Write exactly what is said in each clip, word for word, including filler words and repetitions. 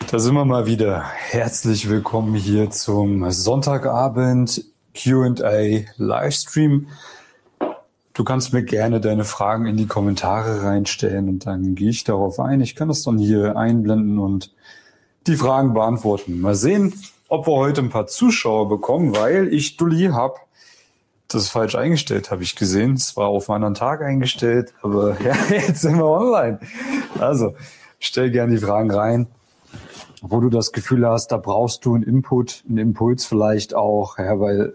Da sind wir mal wieder. Herzlich willkommen hier zum Sonntagabend Q und A Livestream. Du kannst mir gerne deine Fragen in die Kommentare reinstellen und dann gehe ich darauf ein. Ich kann das dann hier einblenden und die Fragen beantworten. Mal sehen, ob wir heute ein paar Zuschauer bekommen, weil ich, Dulli, habe das falsch eingestellt, habe ich gesehen. Es war auf einen anderen Tag eingestellt, aber ja, jetzt sind wir online. Also, stell gerne die Fragen rein, wo du das Gefühl hast, da brauchst du einen Input, einen Impuls vielleicht auch, ja, weil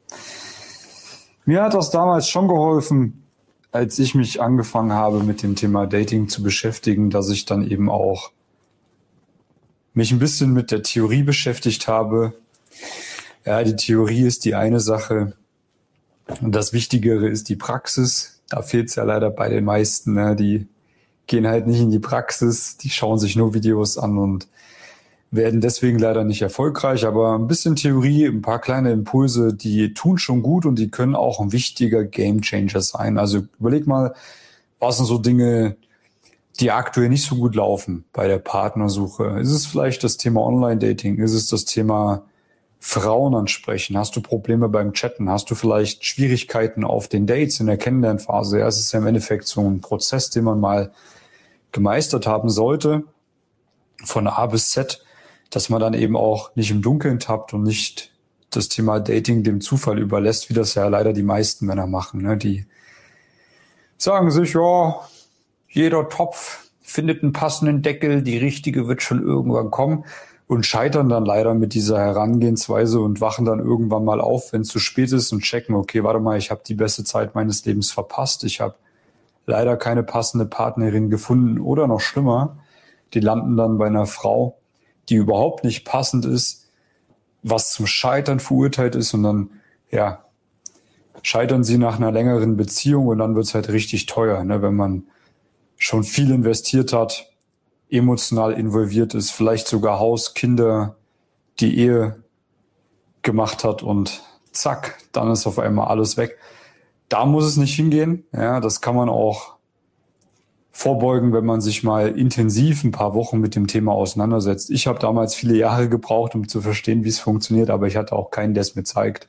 mir hat das damals schon geholfen, als ich mich angefangen habe, mit dem Thema Dating zu beschäftigen, dass ich dann eben auch mich ein bisschen mit der Theorie beschäftigt habe. Ja, die Theorie ist die eine Sache und das Wichtigere ist die Praxis. Da fehlt es ja leider bei den meisten, ne? Die gehen halt nicht in die Praxis, die schauen sich nur Videos an und werden deswegen leider nicht erfolgreich, aber ein bisschen Theorie, ein paar kleine Impulse, die tun schon gut und die können auch ein wichtiger Gamechanger sein. Also überleg mal, was sind so Dinge, die aktuell nicht so gut laufen bei der Partnersuche? Ist es vielleicht das Thema Online-Dating? Ist es das Thema Frauen ansprechen? Hast du Probleme beim Chatten? Hast du vielleicht Schwierigkeiten auf den Dates in der Kennenlernphase? Ja, es ist ja im Endeffekt so ein Prozess, den man mal gemeistert haben sollte, von A bis Z, dass man dann eben auch nicht im Dunkeln tappt und nicht das Thema Dating dem Zufall überlässt, wie das ja leider die meisten Männer machen. Ne? Die sagen sich, ja, jeder Topf findet einen passenden Deckel, die richtige wird schon irgendwann kommen und scheitern dann leider mit dieser Herangehensweise und wachen dann irgendwann mal auf, wenn es zu spät ist und checken, okay, warte mal, ich habe die beste Zeit meines Lebens verpasst, ich habe leider keine passende Partnerin gefunden oder noch schlimmer, die landen dann bei einer Frau, die überhaupt nicht passend ist, was zum Scheitern verurteilt ist und dann, ja, scheitern sie nach einer längeren Beziehung und dann wird's halt richtig teuer, ne, wenn man schon viel investiert hat, emotional involviert ist, vielleicht sogar Haus, Kinder, die Ehe gemacht hat und zack, dann ist auf einmal alles weg. Da muss es nicht hingehen, ja, das kann man auch vorbeugen, wenn man sich mal intensiv ein paar Wochen mit dem Thema auseinandersetzt. Ich habe damals viele Jahre gebraucht, um zu verstehen, wie es funktioniert, aber ich hatte auch keinen, der es mir zeigt.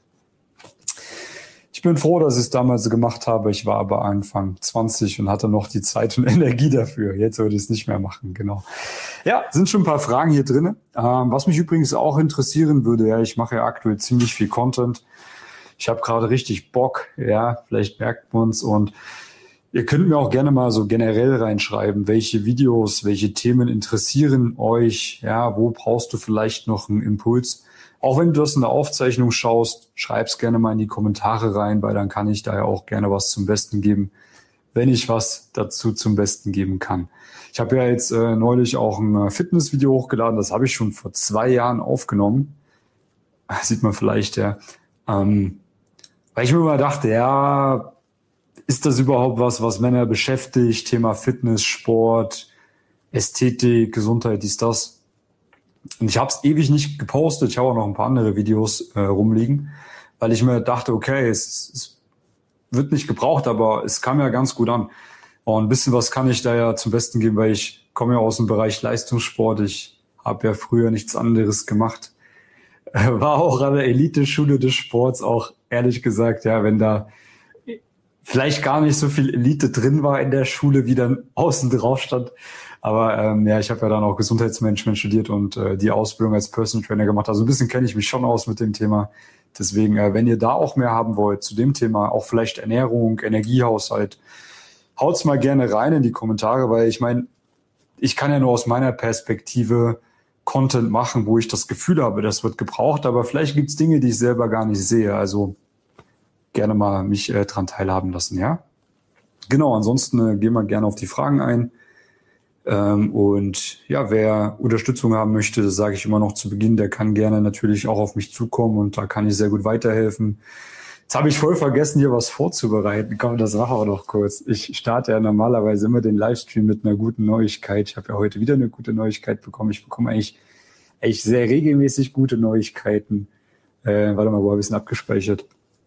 Ich bin froh, dass ich es damals gemacht habe. Ich war aber Anfang zwanzig und hatte noch die Zeit und Energie dafür. Jetzt würde ich es nicht mehr machen, genau. Ja, sind schon ein paar Fragen hier drin. Ähm, was mich übrigens auch interessieren würde, ja, ich mache ja aktuell ziemlich viel Content. Ich habe gerade richtig Bock, ja, vielleicht merkt man es und ihr könnt mir auch gerne mal so generell reinschreiben, welche Videos, welche Themen interessieren euch, ja, wo brauchst du vielleicht noch einen Impuls? Auch wenn du das in der Aufzeichnung schaust, schreib's gerne mal in die Kommentare rein, weil dann kann ich da ja auch gerne was zum Besten geben, wenn ich was dazu zum Besten geben kann. Ich habe ja jetzt äh, neulich auch ein Fitnessvideo hochgeladen, das habe ich schon vor zwei Jahren aufgenommen. Sieht man vielleicht, ja. Ähm, weil ich mir immer dachte, ja, ist das überhaupt was, was Männer beschäftigt? Thema Fitness, Sport, Ästhetik, Gesundheit, dies, das. Und ich habe es ewig nicht gepostet. Ich habe auch noch ein paar andere Videos äh, rumliegen, weil ich mir dachte, okay, es, es wird nicht gebraucht, aber es kam ja ganz gut an. Und ein bisschen was kann ich da ja zum Besten geben, weil ich komme ja aus dem Bereich Leistungssport. Ich habe ja früher nichts anderes gemacht. War auch an der Elite-Schule des Sports, auch ehrlich gesagt, ja, wenn da vielleicht gar nicht so viel Elite drin war in der Schule, wie dann außen drauf stand. Aber ähm, ja, ich habe ja dann auch Gesundheitsmanagement studiert und äh, die Ausbildung als Personal Trainer gemacht. Also ein bisschen kenne ich mich schon aus mit dem Thema. Deswegen, äh, wenn ihr da auch mehr haben wollt zu dem Thema, auch vielleicht Ernährung, Energiehaushalt, haut's mal gerne rein in die Kommentare, weil ich meine, ich kann ja nur aus meiner Perspektive Content machen, wo ich das Gefühl habe, das wird gebraucht. Aber vielleicht gibt's Dinge, die ich selber gar nicht sehe. Also gerne mal mich äh, dran teilhaben lassen, ja? Genau, ansonsten äh, gehen wir gerne auf die Fragen ein. Ähm, und ja, wer Unterstützung haben möchte, das sage ich immer noch zu Beginn, der kann gerne natürlich auch auf mich zukommen und da kann ich sehr gut weiterhelfen. Jetzt habe ich voll vergessen, hier was vorzubereiten. Komm, das machen wir noch kurz. Ich starte ja normalerweise immer den Livestream mit einer guten Neuigkeit. Ich habe ja heute wieder eine gute Neuigkeit bekommen. Ich bekomme eigentlich, eigentlich sehr regelmäßig gute Neuigkeiten. Äh, warte mal, wo habe ich es denn abgespeichert?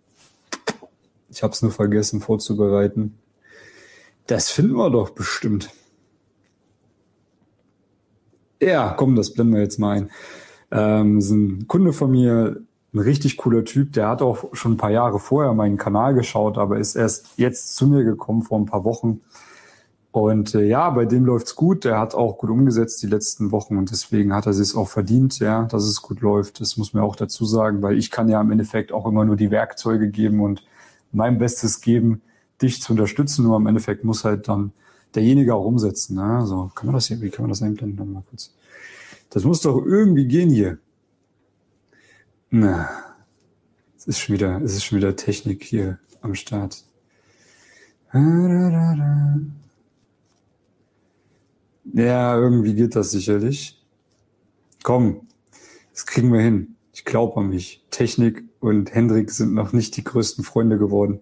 Ich habe es nur vergessen vorzubereiten. Das finden wir doch bestimmt. Ja, komm, das blenden wir jetzt mal ein. Ähm, ist ein Kunde von mir, ein richtig cooler Typ, der hat auch schon ein paar Jahre vorher meinen Kanal geschaut, aber ist erst jetzt zu mir gekommen vor ein paar Wochen. Und äh, ja, bei dem läuft's gut. Der hat auch gut umgesetzt die letzten Wochen und deswegen hat er sich auch verdient, ja, dass es gut läuft. Das muss man auch dazu sagen, weil ich kann ja im Endeffekt auch immer nur die Werkzeuge geben und mein Bestes geben, dich zu unterstützen. Nur im Endeffekt muss halt dann derjenige auch umsetzen. Ne? So, kann man das hier, wie kann man das einblenden? Warte mal kurz. Das muss doch irgendwie gehen hier. Na, es ist schon wieder, es ist schon wieder Technik hier am Start. Ja, irgendwie geht das sicherlich. Komm, das kriegen wir hin. Ich glaube an mich. Technik und Hendrik sind noch nicht die größten Freunde geworden.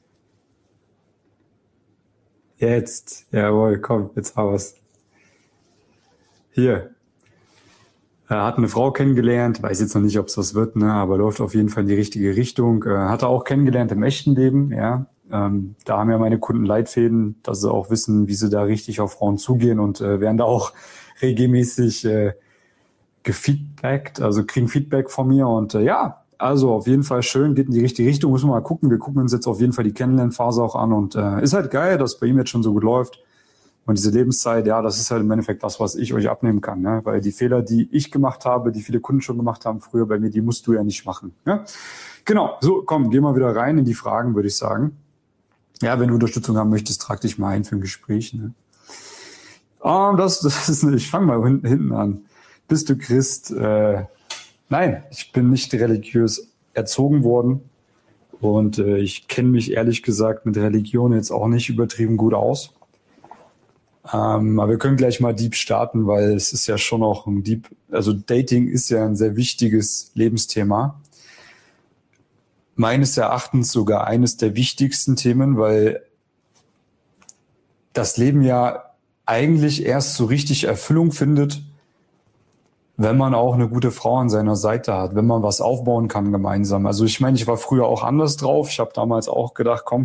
Jetzt, jawohl, komm, jetzt haben wir's. Hier. Er hat eine Frau kennengelernt, weiß jetzt noch nicht, ob es was wird, ne, aber läuft auf jeden Fall in die richtige Richtung. Äh, hat er auch kennengelernt im echten Leben, ja. Ähm, da haben ja meine Kunden Leitfäden, dass sie auch wissen, wie sie da richtig auf Frauen zugehen und äh, werden da auch regelmäßig äh, gefeedbackt, also kriegen Feedback von mir und äh, ja, also auf jeden Fall schön, geht in die richtige Richtung, müssen wir mal gucken. Wir gucken uns jetzt auf jeden Fall die Kennenlernphase auch an und äh, ist halt geil, dass bei ihm jetzt schon so gut läuft. Und diese Lebenszeit, ja, das ist halt im Endeffekt das, was ich euch abnehmen kann, ne? Weil die Fehler, die ich gemacht habe, die viele Kunden schon gemacht haben früher bei mir, die musst du ja nicht machen. Ne? Genau, so, komm, geh mal wieder rein in die Fragen, würde ich sagen. Ja, wenn du Unterstützung haben möchtest, trag dich mal ein für ein Gespräch. Ne? Oh, das, das ist, ich fange mal hinten, hinten an. Bist du Christ? Äh, nein, ich bin nicht religiös erzogen worden und äh, ich kenne mich ehrlich gesagt mit Religion jetzt auch nicht übertrieben gut aus. Ähm, aber wir können gleich mal deep starten, weil es ist ja schon auch ein deep, also Dating ist ja ein sehr wichtiges Lebensthema. Meines Erachtens sogar eines der wichtigsten Themen, weil das Leben ja eigentlich erst so richtig Erfüllung findet, wenn man auch eine gute Frau an seiner Seite hat, wenn man was aufbauen kann gemeinsam. Also ich meine, ich war früher auch anders drauf. Ich habe damals auch gedacht, komm,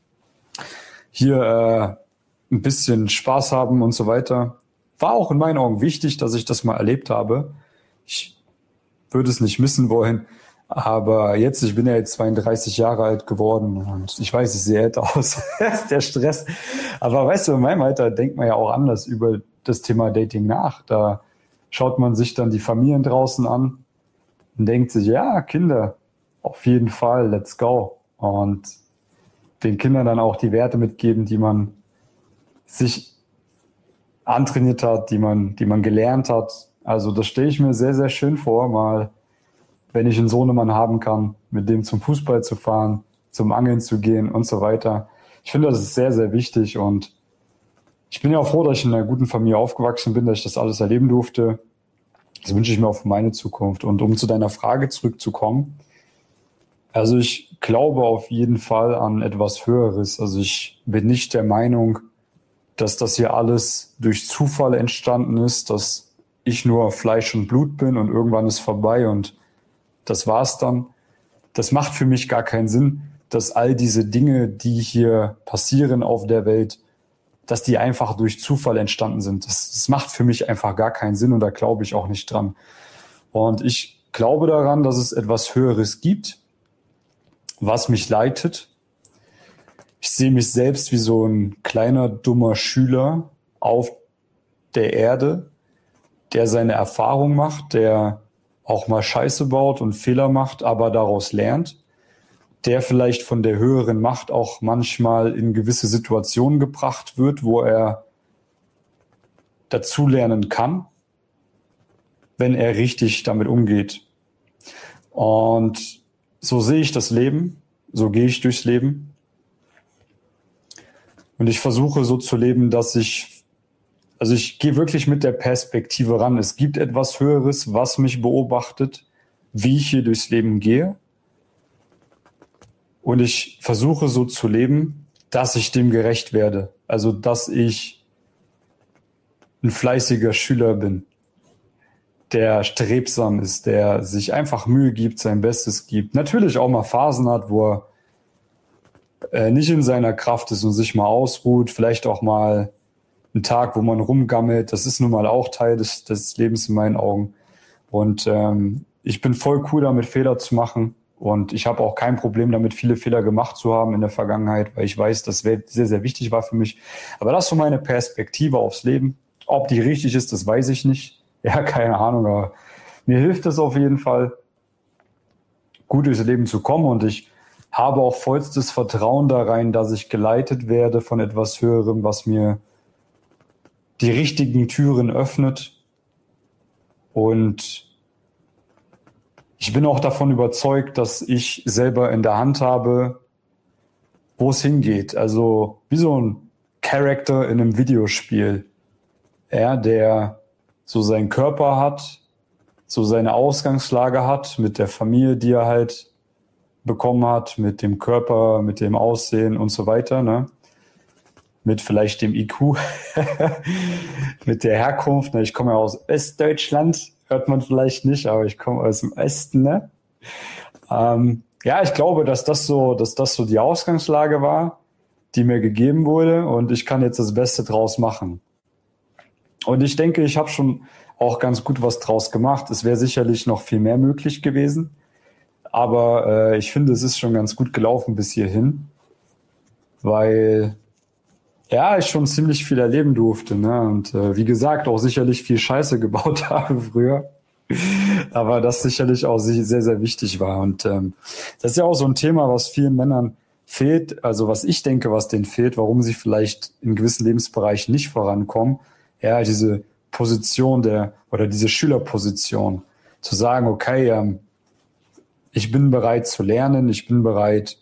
hier äh, ein bisschen Spaß haben und so weiter. War auch in meinen Augen wichtig, dass ich das mal erlebt habe. Ich würde es nicht missen wollen. Aber jetzt, ich bin ja jetzt zweiunddreißig Jahre alt geworden und ich weiß, ich sehe älter aus. Das ist der Stress. Aber weißt du, in meinem Alter denkt man ja auch anders über das Thema Dating nach. Da schaut man sich dann die Familien draußen an und denkt sich, ja, Kinder, auf jeden Fall, let's go. Und den Kindern dann auch die Werte mitgeben, die man sich antrainiert hat, die man, die man gelernt hat. Also das stelle ich mir sehr, sehr schön vor, mal, wenn ich einen Sohnemann haben kann, mit dem zum Fußball zu fahren, zum Angeln zu gehen und so weiter. Ich finde, das ist sehr, sehr wichtig und ich bin ja auch froh, dass ich in einer guten Familie aufgewachsen bin, dass ich das alles erleben durfte. Das wünsche ich mir auch für meine Zukunft. Und um zu deiner Frage zurückzukommen, also ich glaube auf jeden Fall an etwas Höheres. Also ich bin nicht der Meinung, dass das hier alles durch Zufall entstanden ist, dass ich nur Fleisch und Blut bin und irgendwann ist vorbei und das war's dann. Das macht für mich gar keinen Sinn, dass all diese Dinge, die hier passieren auf der Welt, dass die einfach durch Zufall entstanden sind. Das, das macht für mich einfach gar keinen Sinn und da glaube ich auch nicht dran. Und ich glaube daran, dass es etwas Höheres gibt, was mich leitet. Ich sehe mich selbst wie so ein kleiner, dummer Schüler auf der Erde, der seine Erfahrung macht, der auch mal Scheiße baut und Fehler macht, aber daraus lernt, der vielleicht von der höheren Macht auch manchmal in gewisse Situationen gebracht wird, wo er dazulernen kann, wenn er richtig damit umgeht. Und so sehe ich das Leben, so gehe ich durchs Leben. Und ich versuche so zu leben, dass ich, also ich gehe wirklich mit der Perspektive ran. Es gibt etwas Höheres, was mich beobachtet, wie ich hier durchs Leben gehe. Und ich versuche so zu leben, dass ich dem gerecht werde. Also, dass ich ein fleißiger Schüler bin, der strebsam ist, der sich einfach Mühe gibt, sein Bestes gibt. Natürlich auch mal Phasen hat, wo er äh, nicht in seiner Kraft ist und sich mal ausruht, vielleicht auch mal ein Tag, wo man rumgammelt. Das ist nun mal auch Teil des, des Lebens in meinen Augen. Und ähm, ich bin voll cool damit, Fehler zu machen. Und ich habe auch kein Problem damit, viele Fehler gemacht zu haben in der Vergangenheit, weil ich weiß, das sehr, sehr wichtig war für mich. Aber das ist so meine Perspektive aufs Leben. Ob die richtig ist, das weiß ich nicht. Ja, keine Ahnung, aber mir hilft es auf jeden Fall, gut durchs Leben zu kommen. Und ich habe auch vollstes Vertrauen da rein, dass ich geleitet werde von etwas Höherem, was mir die richtigen Türen öffnet. Und ich bin auch davon überzeugt, dass ich selber in der Hand habe, wo es hingeht. Also wie so ein Charakter in einem Videospiel, ja, der so seinen Körper hat, so seine Ausgangslage hat mit der Familie, die er halt bekommen hat, mit dem Körper, mit dem Aussehen und so weiter, ne? Mit vielleicht dem I Q, mit der Herkunft. Ne? Ich komme ja aus Ostdeutschland, hört man vielleicht nicht, aber ich komme aus dem Osten. Ne? Ähm, ja, ich glaube, dass das so, dass das so die Ausgangslage war, die mir gegeben wurde, und ich kann jetzt das Beste draus machen. Und ich denke, ich habe schon auch ganz gut was draus gemacht. Es wäre sicherlich noch viel mehr möglich gewesen, aber äh, ich finde, es ist schon ganz gut gelaufen bis hierhin, weil ja, ich schon ziemlich viel erleben durfte, ne? Und äh, wie gesagt, auch sicherlich viel Scheiße gebaut habe früher. Aber das sicherlich auch sehr, sehr wichtig war. Und ähm, das ist ja auch so ein Thema, was vielen Männern fehlt. Also was ich denke, was denen fehlt, warum sie vielleicht in gewissen Lebensbereichen nicht vorankommen. Ja, diese Position der, oder diese Schülerposition. Zu sagen, okay, ähm, ich bin bereit zu lernen, ich bin bereit,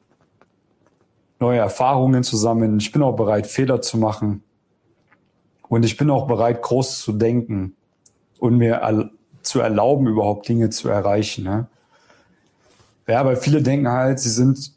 neue Erfahrungen zu sammeln. Ich bin auch bereit, Fehler zu machen. Und ich bin auch bereit, groß zu denken und mir er- zu erlauben, überhaupt Dinge zu erreichen. Ne? Ja, weil viele denken halt, sie sind,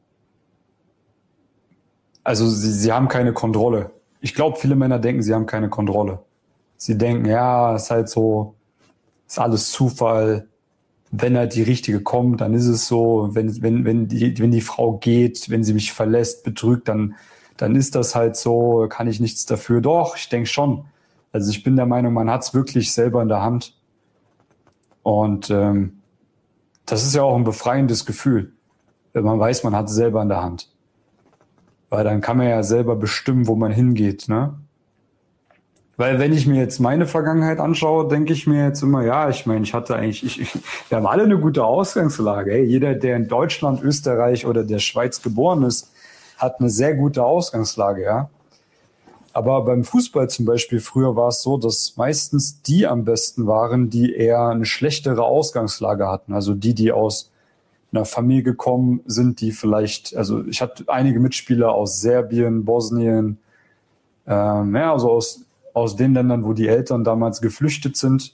also sie, sie haben keine Kontrolle. Ich glaube, viele Männer denken, sie haben keine Kontrolle. Sie denken, ja, ist halt so, ist alles Zufall. Wenn halt die richtige kommt, dann ist es so. Wenn, wenn, wenn die, wenn die Frau geht, wenn sie mich verlässt, betrügt, dann, dann ist das halt so, kann ich nichts dafür. Doch, ich denke schon. Also ich bin der Meinung, man hat es wirklich selber in der Hand. Und ähm, das ist ja auch ein befreiendes Gefühl, wenn man weiß, man hat es selber in der Hand. Weil dann kann man ja selber bestimmen, wo man hingeht, ne? Weil wenn ich mir jetzt meine Vergangenheit anschaue, denke ich mir jetzt immer, ja, ich meine, ich hatte eigentlich, ich, ich, wir haben alle eine gute Ausgangslage. Ey. Jeder, der in Deutschland, Österreich oder der Schweiz geboren ist, hat eine sehr gute Ausgangslage, ja. Aber beim Fußball zum Beispiel, früher war es so, dass meistens die am besten waren, die eher eine schlechtere Ausgangslage hatten. Also die, die aus einer Familie gekommen sind, die vielleicht, also ich hatte einige Mitspieler aus Serbien, Bosnien, ähm, ja, also aus aus den Ländern, wo die Eltern damals geflüchtet sind,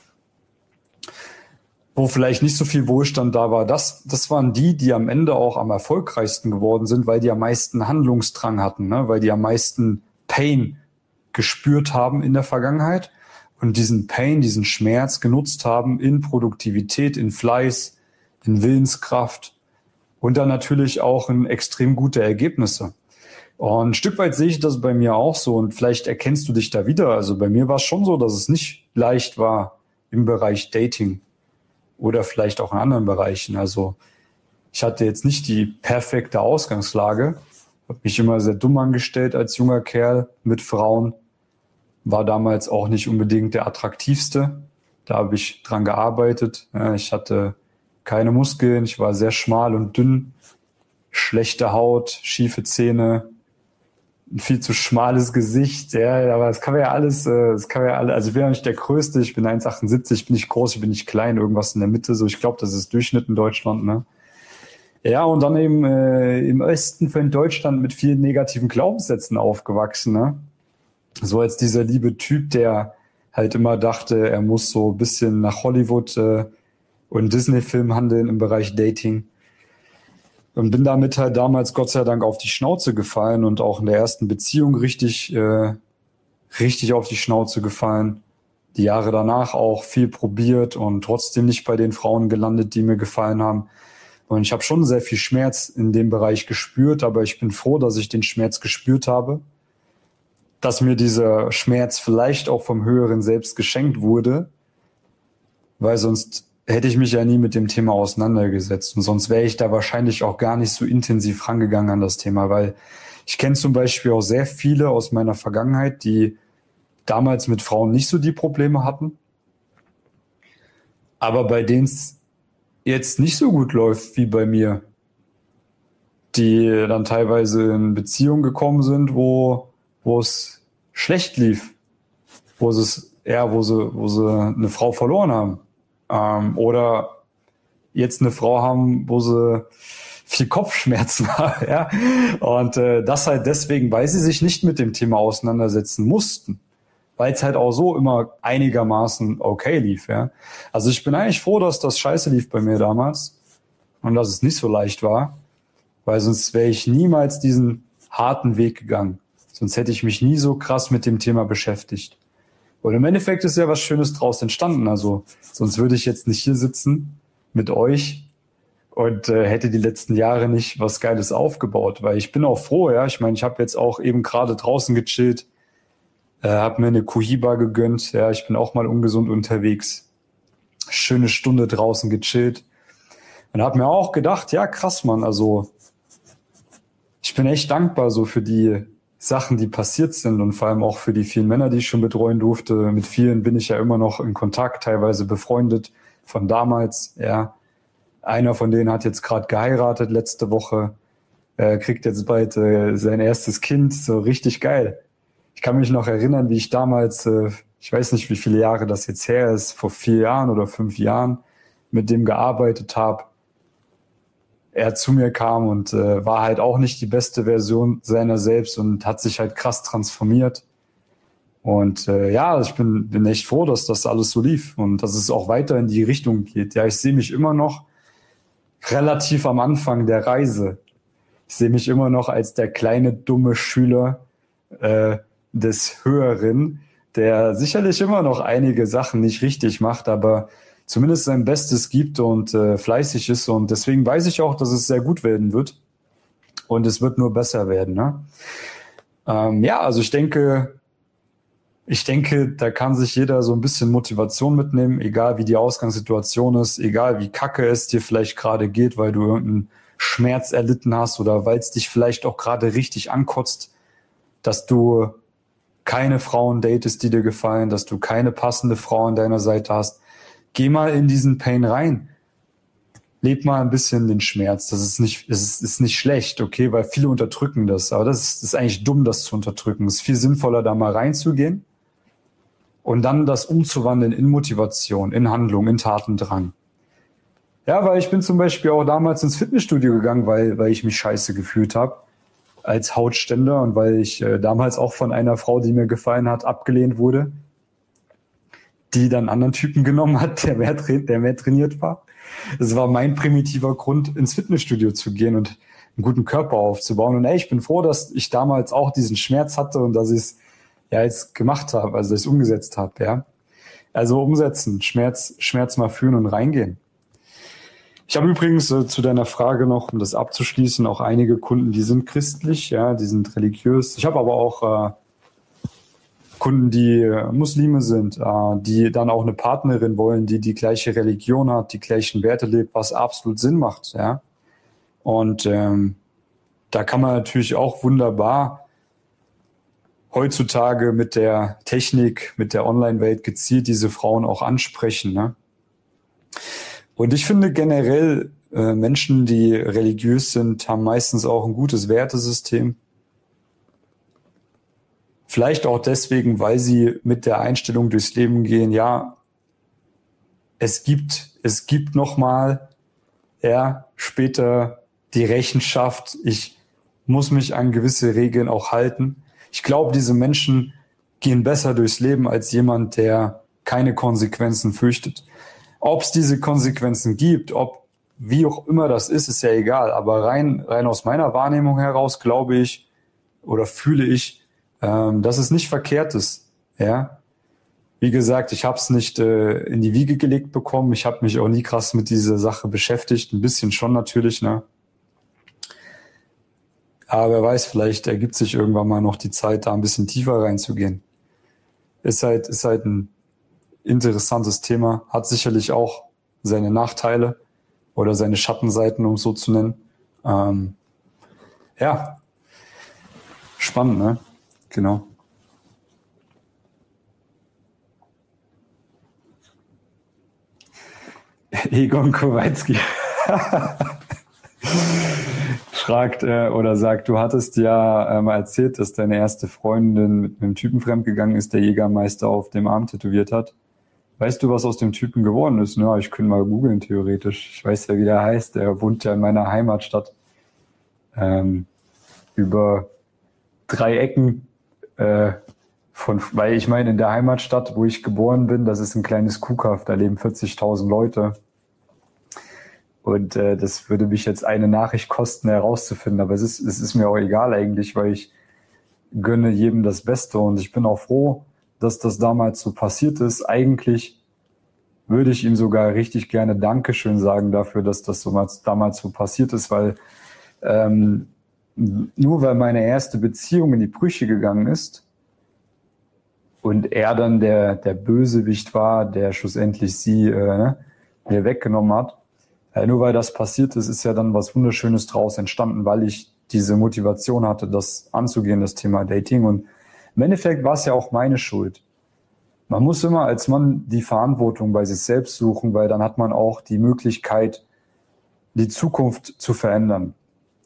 wo vielleicht nicht so viel Wohlstand da war. Das, das waren die, die am Ende auch am erfolgreichsten geworden sind, weil die am meisten Handlungsdrang hatten, ne? Weil die am meisten Pain gespürt haben in der Vergangenheit und diesen Pain, diesen Schmerz genutzt haben in Produktivität, in Fleiß, in Willenskraft und dann natürlich auch in extrem gute Ergebnisse. Und ein Stück weit sehe ich das bei mir auch so und vielleicht erkennst du dich da wieder. Also bei mir war es schon so, dass es nicht leicht war im Bereich Dating oder vielleicht auch in anderen Bereichen. Also ich hatte jetzt nicht die perfekte Ausgangslage, habe mich immer sehr dumm angestellt als junger Kerl mit Frauen, war damals auch nicht unbedingt der attraktivste. Da habe ich dran gearbeitet. Ich hatte keine Muskeln, ich war sehr schmal und dünn, schlechte Haut, schiefe Zähne, ein viel zu schmales Gesicht, ja, aber das kann man ja alles, das kann man ja alles, also ich bin ja nicht der Größte, ich bin eins Komma achtundsiebzig, ich bin nicht groß, ich bin nicht klein, irgendwas in der Mitte, so, ich glaube, das ist Durchschnitt in Deutschland, ne? Ja, und dann eben äh, im Osten von Deutschland mit vielen negativen Glaubenssätzen aufgewachsen, ne? So als dieser liebe Typ, der halt immer dachte, er muss so ein bisschen nach Hollywood äh, und Disney-Film handeln im Bereich Dating. Und bin damit halt damals Gott sei Dank auf die Schnauze gefallen und auch in der ersten Beziehung richtig, äh, richtig auf die Schnauze gefallen. Die Jahre danach auch viel probiert und trotzdem nicht bei den Frauen gelandet, die mir gefallen haben. Und ich habe schon sehr viel Schmerz in dem Bereich gespürt, aber ich bin froh, dass ich den Schmerz gespürt habe, dass mir dieser Schmerz vielleicht auch vom höheren Selbst geschenkt wurde, weil sonst hätte ich mich ja nie mit dem Thema auseinandergesetzt und sonst wäre ich da wahrscheinlich auch gar nicht so intensiv rangegangen an das Thema, weil ich kenne zum Beispiel auch sehr viele aus meiner Vergangenheit, die damals mit Frauen nicht so die Probleme hatten, aber bei denen es jetzt nicht so gut läuft wie bei mir, die dann teilweise in Beziehungen gekommen sind, wo, wo es schlecht lief, wo es, ja, wo sie, wo sie eine Frau verloren haben, ähm, oder jetzt eine Frau haben, wo sie viel Kopfschmerzen haben, ja, und äh, das halt deswegen, weil sie sich nicht mit dem Thema auseinandersetzen mussten, weil es halt auch so immer einigermaßen okay lief, ja. Also ich bin eigentlich froh, dass das scheiße lief bei mir damals und dass es nicht so leicht war, weil sonst wäre ich niemals diesen harten Weg gegangen. Sonst hätte ich mich nie so krass mit dem Thema beschäftigt. Und im Endeffekt ist ja was Schönes draus entstanden. Also sonst würde ich jetzt nicht hier sitzen mit euch und äh, hätte die letzten Jahre nicht was Geiles aufgebaut, weil ich bin auch froh, ja. Ich meine, ich habe jetzt auch eben gerade draußen gechillt, äh, habe mir eine Cohiba gegönnt, ja. Ich bin auch mal ungesund unterwegs. Schöne Stunde draußen gechillt und habe mir auch gedacht, ja krass, Mann, also ich bin echt dankbar so für die Sachen, die passiert sind und vor allem auch für die vielen Männer, die ich schon betreuen durfte. Mit vielen bin ich ja immer noch in Kontakt, teilweise befreundet von damals. Ja, einer von denen hat jetzt gerade geheiratet letzte Woche, äh, kriegt jetzt bald äh, sein erstes Kind, so richtig geil. Ich kann mich noch erinnern, wie ich damals, äh, ich weiß nicht, wie viele Jahre das jetzt her ist, vor vier Jahren oder fünf Jahren mit dem gearbeitet habe. Er zu mir kam und äh, war halt auch nicht die beste Version seiner selbst und hat sich halt krass transformiert. Und äh, ja, ich bin, bin echt froh, dass das alles so lief und dass es auch weiter in die Richtung geht. Ja, ich sehe mich immer noch relativ am Anfang der Reise. Ich sehe mich immer noch als der kleine, dumme Schüler äh, des Höheren, der sicherlich immer noch einige Sachen nicht richtig macht, aber zumindest sein Bestes gibt und äh, fleißig ist. Und deswegen weiß ich auch, dass es sehr gut werden wird. Und es wird nur besser werden. Ne? Ähm, ja, also ich denke, ich denke, da kann sich jeder so ein bisschen Motivation mitnehmen, egal wie die Ausgangssituation ist, egal wie kacke es dir vielleicht gerade geht, weil du irgendeinen Schmerz erlitten hast oder weil es dich vielleicht auch gerade richtig ankotzt, dass du keine Frauen datest, die dir gefallen, dass du keine passende Frau an deiner Seite hast. Geh mal in diesen Pain rein. Leb mal ein bisschen den Schmerz. Das ist nicht, das ist, ist nicht schlecht, okay, weil viele unterdrücken das. Aber das ist, das ist eigentlich dumm, das zu unterdrücken. Es ist viel sinnvoller, da mal reinzugehen und dann das umzuwandeln in Motivation, in Handlung, in Tatendrang. Ja, weil ich bin zum Beispiel auch damals ins Fitnessstudio gegangen, weil, weil ich mich scheiße gefühlt habe als Hautständer und weil ich äh, damals auch von einer Frau, die mir gefallen hat, abgelehnt wurde, die dann einen anderen Typen genommen hat, der mehr, der mehr trainiert war. Das war mein primitiver Grund, ins Fitnessstudio zu gehen und einen guten Körper aufzubauen. Und ey, ich bin froh, dass ich damals auch diesen Schmerz hatte und dass ich es ja jetzt gemacht habe, also dass ich es umgesetzt habe. Ja, also umsetzen, Schmerz, Schmerz mal fühlen und reingehen. Ich habe übrigens äh, zu deiner Frage noch, um das abzuschließen, auch einige Kunden, die sind christlich, ja, die sind religiös. Ich habe aber auch äh, Kunden, die äh, Muslime sind, äh, die dann auch eine Partnerin wollen, die die gleiche Religion hat, die gleichen Werte lebt, was absolut Sinn macht, ja. Und ähm, da kann man natürlich auch wunderbar heutzutage mit der Technik, mit der Online-Welt gezielt diese Frauen auch ansprechen, ne? Und ich finde generell, äh, Menschen, die religiös sind, haben meistens auch ein gutes Wertesystem. Vielleicht auch deswegen, weil sie mit der Einstellung durchs Leben gehen, ja, es gibt, es gibt nochmal, ja, später die Rechenschaft. Ich muss mich an gewisse Regeln auch halten. Ich glaube, diese Menschen gehen besser durchs Leben als jemand, der keine Konsequenzen fürchtet. Ob es diese Konsequenzen gibt, ob wie auch immer das ist, ist ja egal. Aber rein, rein aus meiner Wahrnehmung heraus glaube ich oder fühle ich, ähm, dass es nicht verkehrt ist. Ja, wie gesagt, ich habe es nicht äh, in die Wiege gelegt bekommen. Ich habe mich auch nie krass mit dieser Sache beschäftigt. Ein bisschen schon natürlich, ne? Aber wer weiß, vielleicht ergibt sich irgendwann mal noch die Zeit, da ein bisschen tiefer reinzugehen. Ist halt, ist halt ein interessantes Thema, hat sicherlich auch seine Nachteile oder seine Schattenseiten, um es so zu nennen. Ähm, ja, spannend, ne? Genau. Egon Kowalski fragt äh, oder sagt, du hattest ja äh, mal erzählt, dass deine erste Freundin mit einem Typen fremdgegangen ist, der Jägermeister auf dem Arm tätowiert hat. Weißt du, was aus dem Typen geworden ist? Ja, ich könnte mal googeln, theoretisch. Ich weiß ja, wie der heißt. Der wohnt ja in meiner Heimatstadt. Ähm, über drei Ecken äh, von, weil ich meine, in der Heimatstadt, wo ich geboren bin, das ist ein kleines Kuhkaff, da leben vierzigtausend Leute. Und äh, das würde mich jetzt eine Nachricht kosten, herauszufinden. Aber es ist, es ist mir auch egal eigentlich, weil ich gönne jedem das Beste. Und ich bin auch froh, dass das damals so passiert ist. Eigentlich würde ich ihm sogar richtig gerne Dankeschön sagen dafür, dass das so damals so passiert ist, weil ähm, nur weil meine erste Beziehung in die Brüche gegangen ist und er dann der, der Bösewicht war, der schlussendlich sie äh, ne, mir weggenommen hat, äh, nur weil das passiert ist, ist ja dann was Wunderschönes draus entstanden, weil ich diese Motivation hatte, das anzugehen, das Thema Dating. Und im Endeffekt war es ja auch meine Schuld. Man muss immer als Mann die Verantwortung bei sich selbst suchen, weil dann hat man auch die Möglichkeit, die Zukunft zu verändern.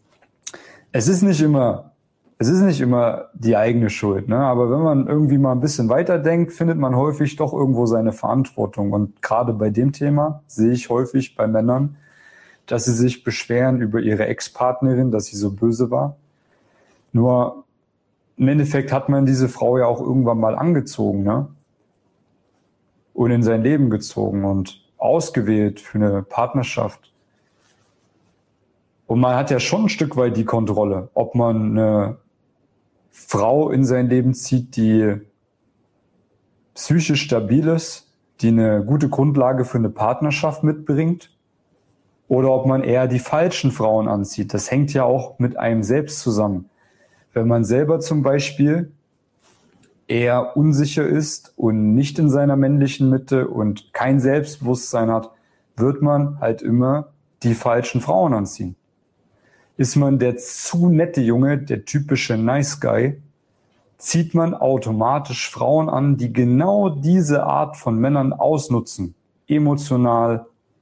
Es ist nicht immer, es ist nicht immer die eigene Schuld, ne? Aber wenn man irgendwie mal ein bisschen weiterdenkt, findet man häufig doch irgendwo seine Verantwortung. Und gerade bei dem Thema sehe ich häufig bei Männern, dass sie sich beschweren über ihre Ex-Partnerin, dass sie so böse war. Nur im Endeffekt hat man diese Frau ja auch irgendwann mal angezogen, ne? Und in sein Leben gezogen und ausgewählt für eine Partnerschaft. Und man hat ja schon ein Stück weit die Kontrolle, ob man eine Frau in sein Leben zieht, die psychisch stabil ist, die eine gute Grundlage für eine Partnerschaft mitbringt, oder ob man eher die falschen Frauen anzieht. Das hängt ja auch mit einem selbst zusammen. Wenn man selber zum Beispiel eher unsicher ist und nicht in seiner männlichen Mitte und kein Selbstbewusstsein hat, wird man halt immer die falschen Frauen anziehen. Ist man der zu nette Junge, der typische Nice Guy, zieht man automatisch Frauen an, die genau diese Art von Männern ausnutzen. Emotional,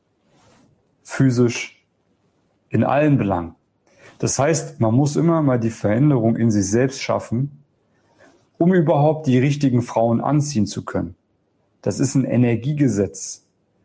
physisch, in allen Belangen. Das heißt, man muss immer mal die Veränderung in sich selbst schaffen, um überhaupt die richtigen Frauen anziehen zu können. Das ist ein Energiegesetz.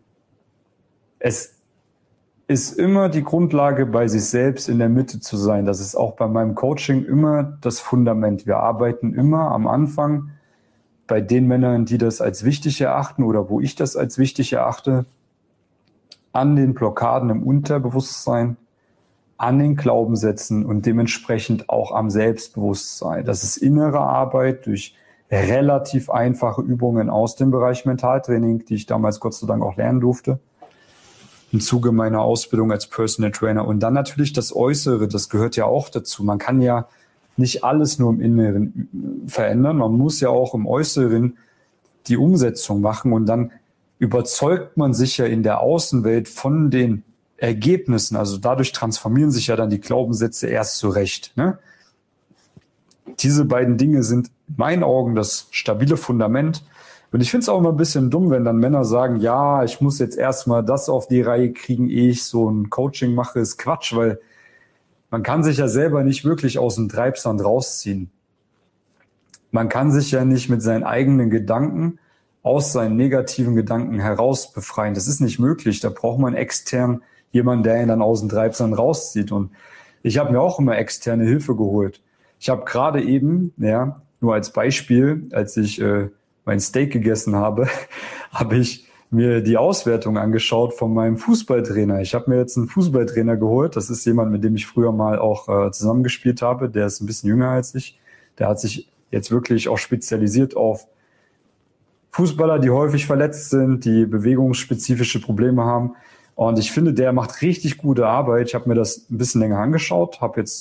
Es ist immer die Grundlage, bei sich selbst in der Mitte zu sein. Das ist auch bei meinem Coaching immer das Fundament. Wir arbeiten immer am Anfang bei den Männern, die das als wichtig erachten oder wo ich das als wichtig erachte, an den Blockaden im Unterbewusstsein, an den Glaubenssätzen und dementsprechend auch am Selbstbewusstsein. Das ist innere Arbeit durch relativ einfache Übungen aus dem Bereich Mentaltraining, die ich damals Gott sei Dank auch lernen durfte, im Zuge meiner Ausbildung als Personal Trainer. Und dann natürlich das Äußere, das gehört ja auch dazu. Man kann ja nicht alles nur im Inneren verändern, man muss ja auch im Äußeren die Umsetzung machen und dann überzeugt man sich ja in der Außenwelt von den Ergebnissen, also dadurch transformieren sich ja dann die Glaubenssätze erst zurecht. Ne? Diese beiden Dinge sind in meinen Augen das stabile Fundament. Und ich finde es auch immer ein bisschen dumm, wenn dann Männer sagen, ja, ich muss jetzt erstmal das auf die Reihe kriegen, ehe ich so ein Coaching mache, ist Quatsch, weil man kann sich ja selber nicht wirklich aus dem Treibsand rausziehen. Man kann sich ja nicht mit seinen eigenen Gedanken aus seinen negativen Gedanken heraus befreien. Das ist nicht möglich. Da braucht man extern jemand, der ihn dann aus dem Treibsand rauszieht. Und ich habe mir auch immer externe Hilfe geholt. Ich habe gerade eben, ja, nur als Beispiel, als ich äh, mein Steak gegessen habe, habe ich mir die Auswertung angeschaut von meinem Fußballtrainer. Ich habe mir jetzt einen Fußballtrainer geholt. Das ist jemand, mit dem ich früher mal auch äh, zusammengespielt habe. Der ist ein bisschen jünger als ich. Der hat sich jetzt wirklich auch spezialisiert auf Fußballer, die häufig verletzt sind, die bewegungsspezifische Probleme haben. Und ich finde, der macht richtig gute Arbeit. Ich habe mir das ein bisschen länger angeschaut, habe jetzt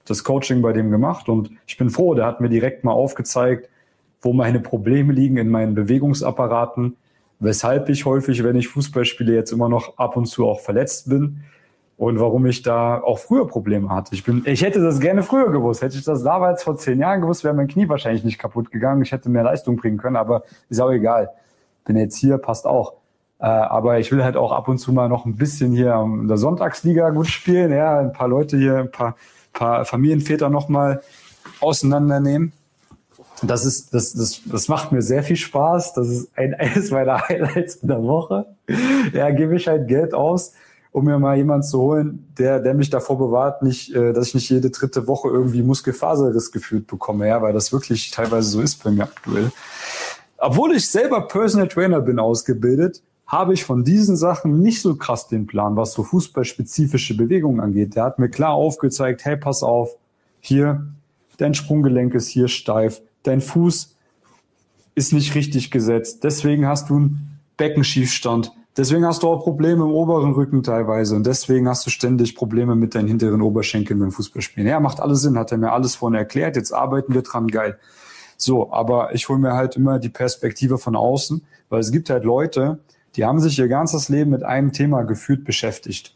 das Coaching bei dem gemacht und ich bin froh, der hat mir direkt mal aufgezeigt, wo meine Probleme liegen in meinen Bewegungsapparaten, weshalb ich häufig, wenn ich Fußball spiele, jetzt immer noch ab und zu auch verletzt bin und warum ich da auch früher Probleme hatte. Ich bin, ich hätte das gerne früher gewusst. Hätte ich das damals vor zehn Jahren gewusst, wäre mein Knie wahrscheinlich nicht kaputt gegangen. Ich hätte mehr Leistung bringen können, aber ist auch egal. Bin jetzt hier, passt auch. Äh, aber ich will halt auch ab und zu mal noch ein bisschen hier in der Sonntagsliga gut spielen. Ja, ein paar Leute hier, ein paar, paar Familienväter noch mal auseinandernehmen. Das ist, das, das, das macht mir sehr viel Spaß. Das ist ein, eines meiner Highlights in der Woche. Ja, gebe ich halt Geld aus, um mir mal jemanden zu holen, der, der mich davor bewahrt, nicht, äh, dass ich nicht jede dritte Woche irgendwie Muskelfaserriss gefühlt bekomme, ja, weil das wirklich teilweise so ist bei mir aktuell. Obwohl ich selber Personal Trainer bin, ausgebildet, habe ich von diesen Sachen nicht so krass den Plan, was so fußballspezifische Bewegungen angeht. Der hat mir klar aufgezeigt, hey, pass auf, hier, dein Sprunggelenk ist hier steif, dein Fuß ist nicht richtig gesetzt, deswegen hast du einen Beckenschiefstand, deswegen hast du auch Probleme im oberen Rücken teilweise und deswegen hast du ständig Probleme mit deinen hinteren Oberschenkeln beim Fußballspielen. Ja, macht alles Sinn, hat er mir alles vorhin erklärt, jetzt arbeiten wir dran, geil. So, aber ich hole mir halt immer die Perspektive von außen, weil es gibt halt Leute, die haben sich ihr ganzes Leben mit einem Thema gefühlt beschäftigt.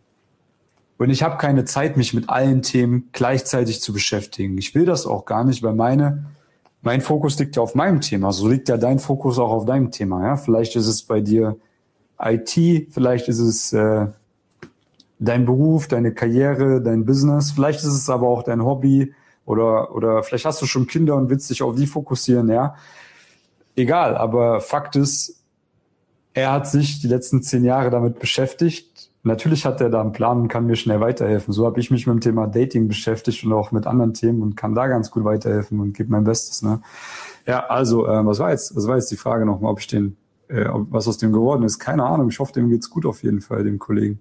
Und ich habe keine Zeit, mich mit allen Themen gleichzeitig zu beschäftigen. Ich will das auch gar nicht, weil meine, mein Fokus liegt ja auf meinem Thema. So liegt ja dein Fokus auch auf deinem Thema. Ja? Vielleicht ist es bei dir I T, vielleicht ist es äh, dein Beruf, deine Karriere, dein Business. Vielleicht ist es aber auch dein Hobby oder, oder vielleicht hast du schon Kinder und willst dich auf die fokussieren. Ja, egal, aber Fakt ist, er hat sich die letzten zehn Jahre damit beschäftigt. Natürlich hat er da einen Plan und kann mir schnell weiterhelfen. So habe ich mich mit dem Thema Dating beschäftigt und auch mit anderen Themen und kann da ganz gut weiterhelfen und gebe mein Bestes. Ne? Ja, also äh, was war jetzt? Was war jetzt die Frage nochmal, ob ich den, äh, ob, was aus dem geworden ist? Keine Ahnung. Ich hoffe, dem geht's gut auf jeden Fall, dem Kollegen.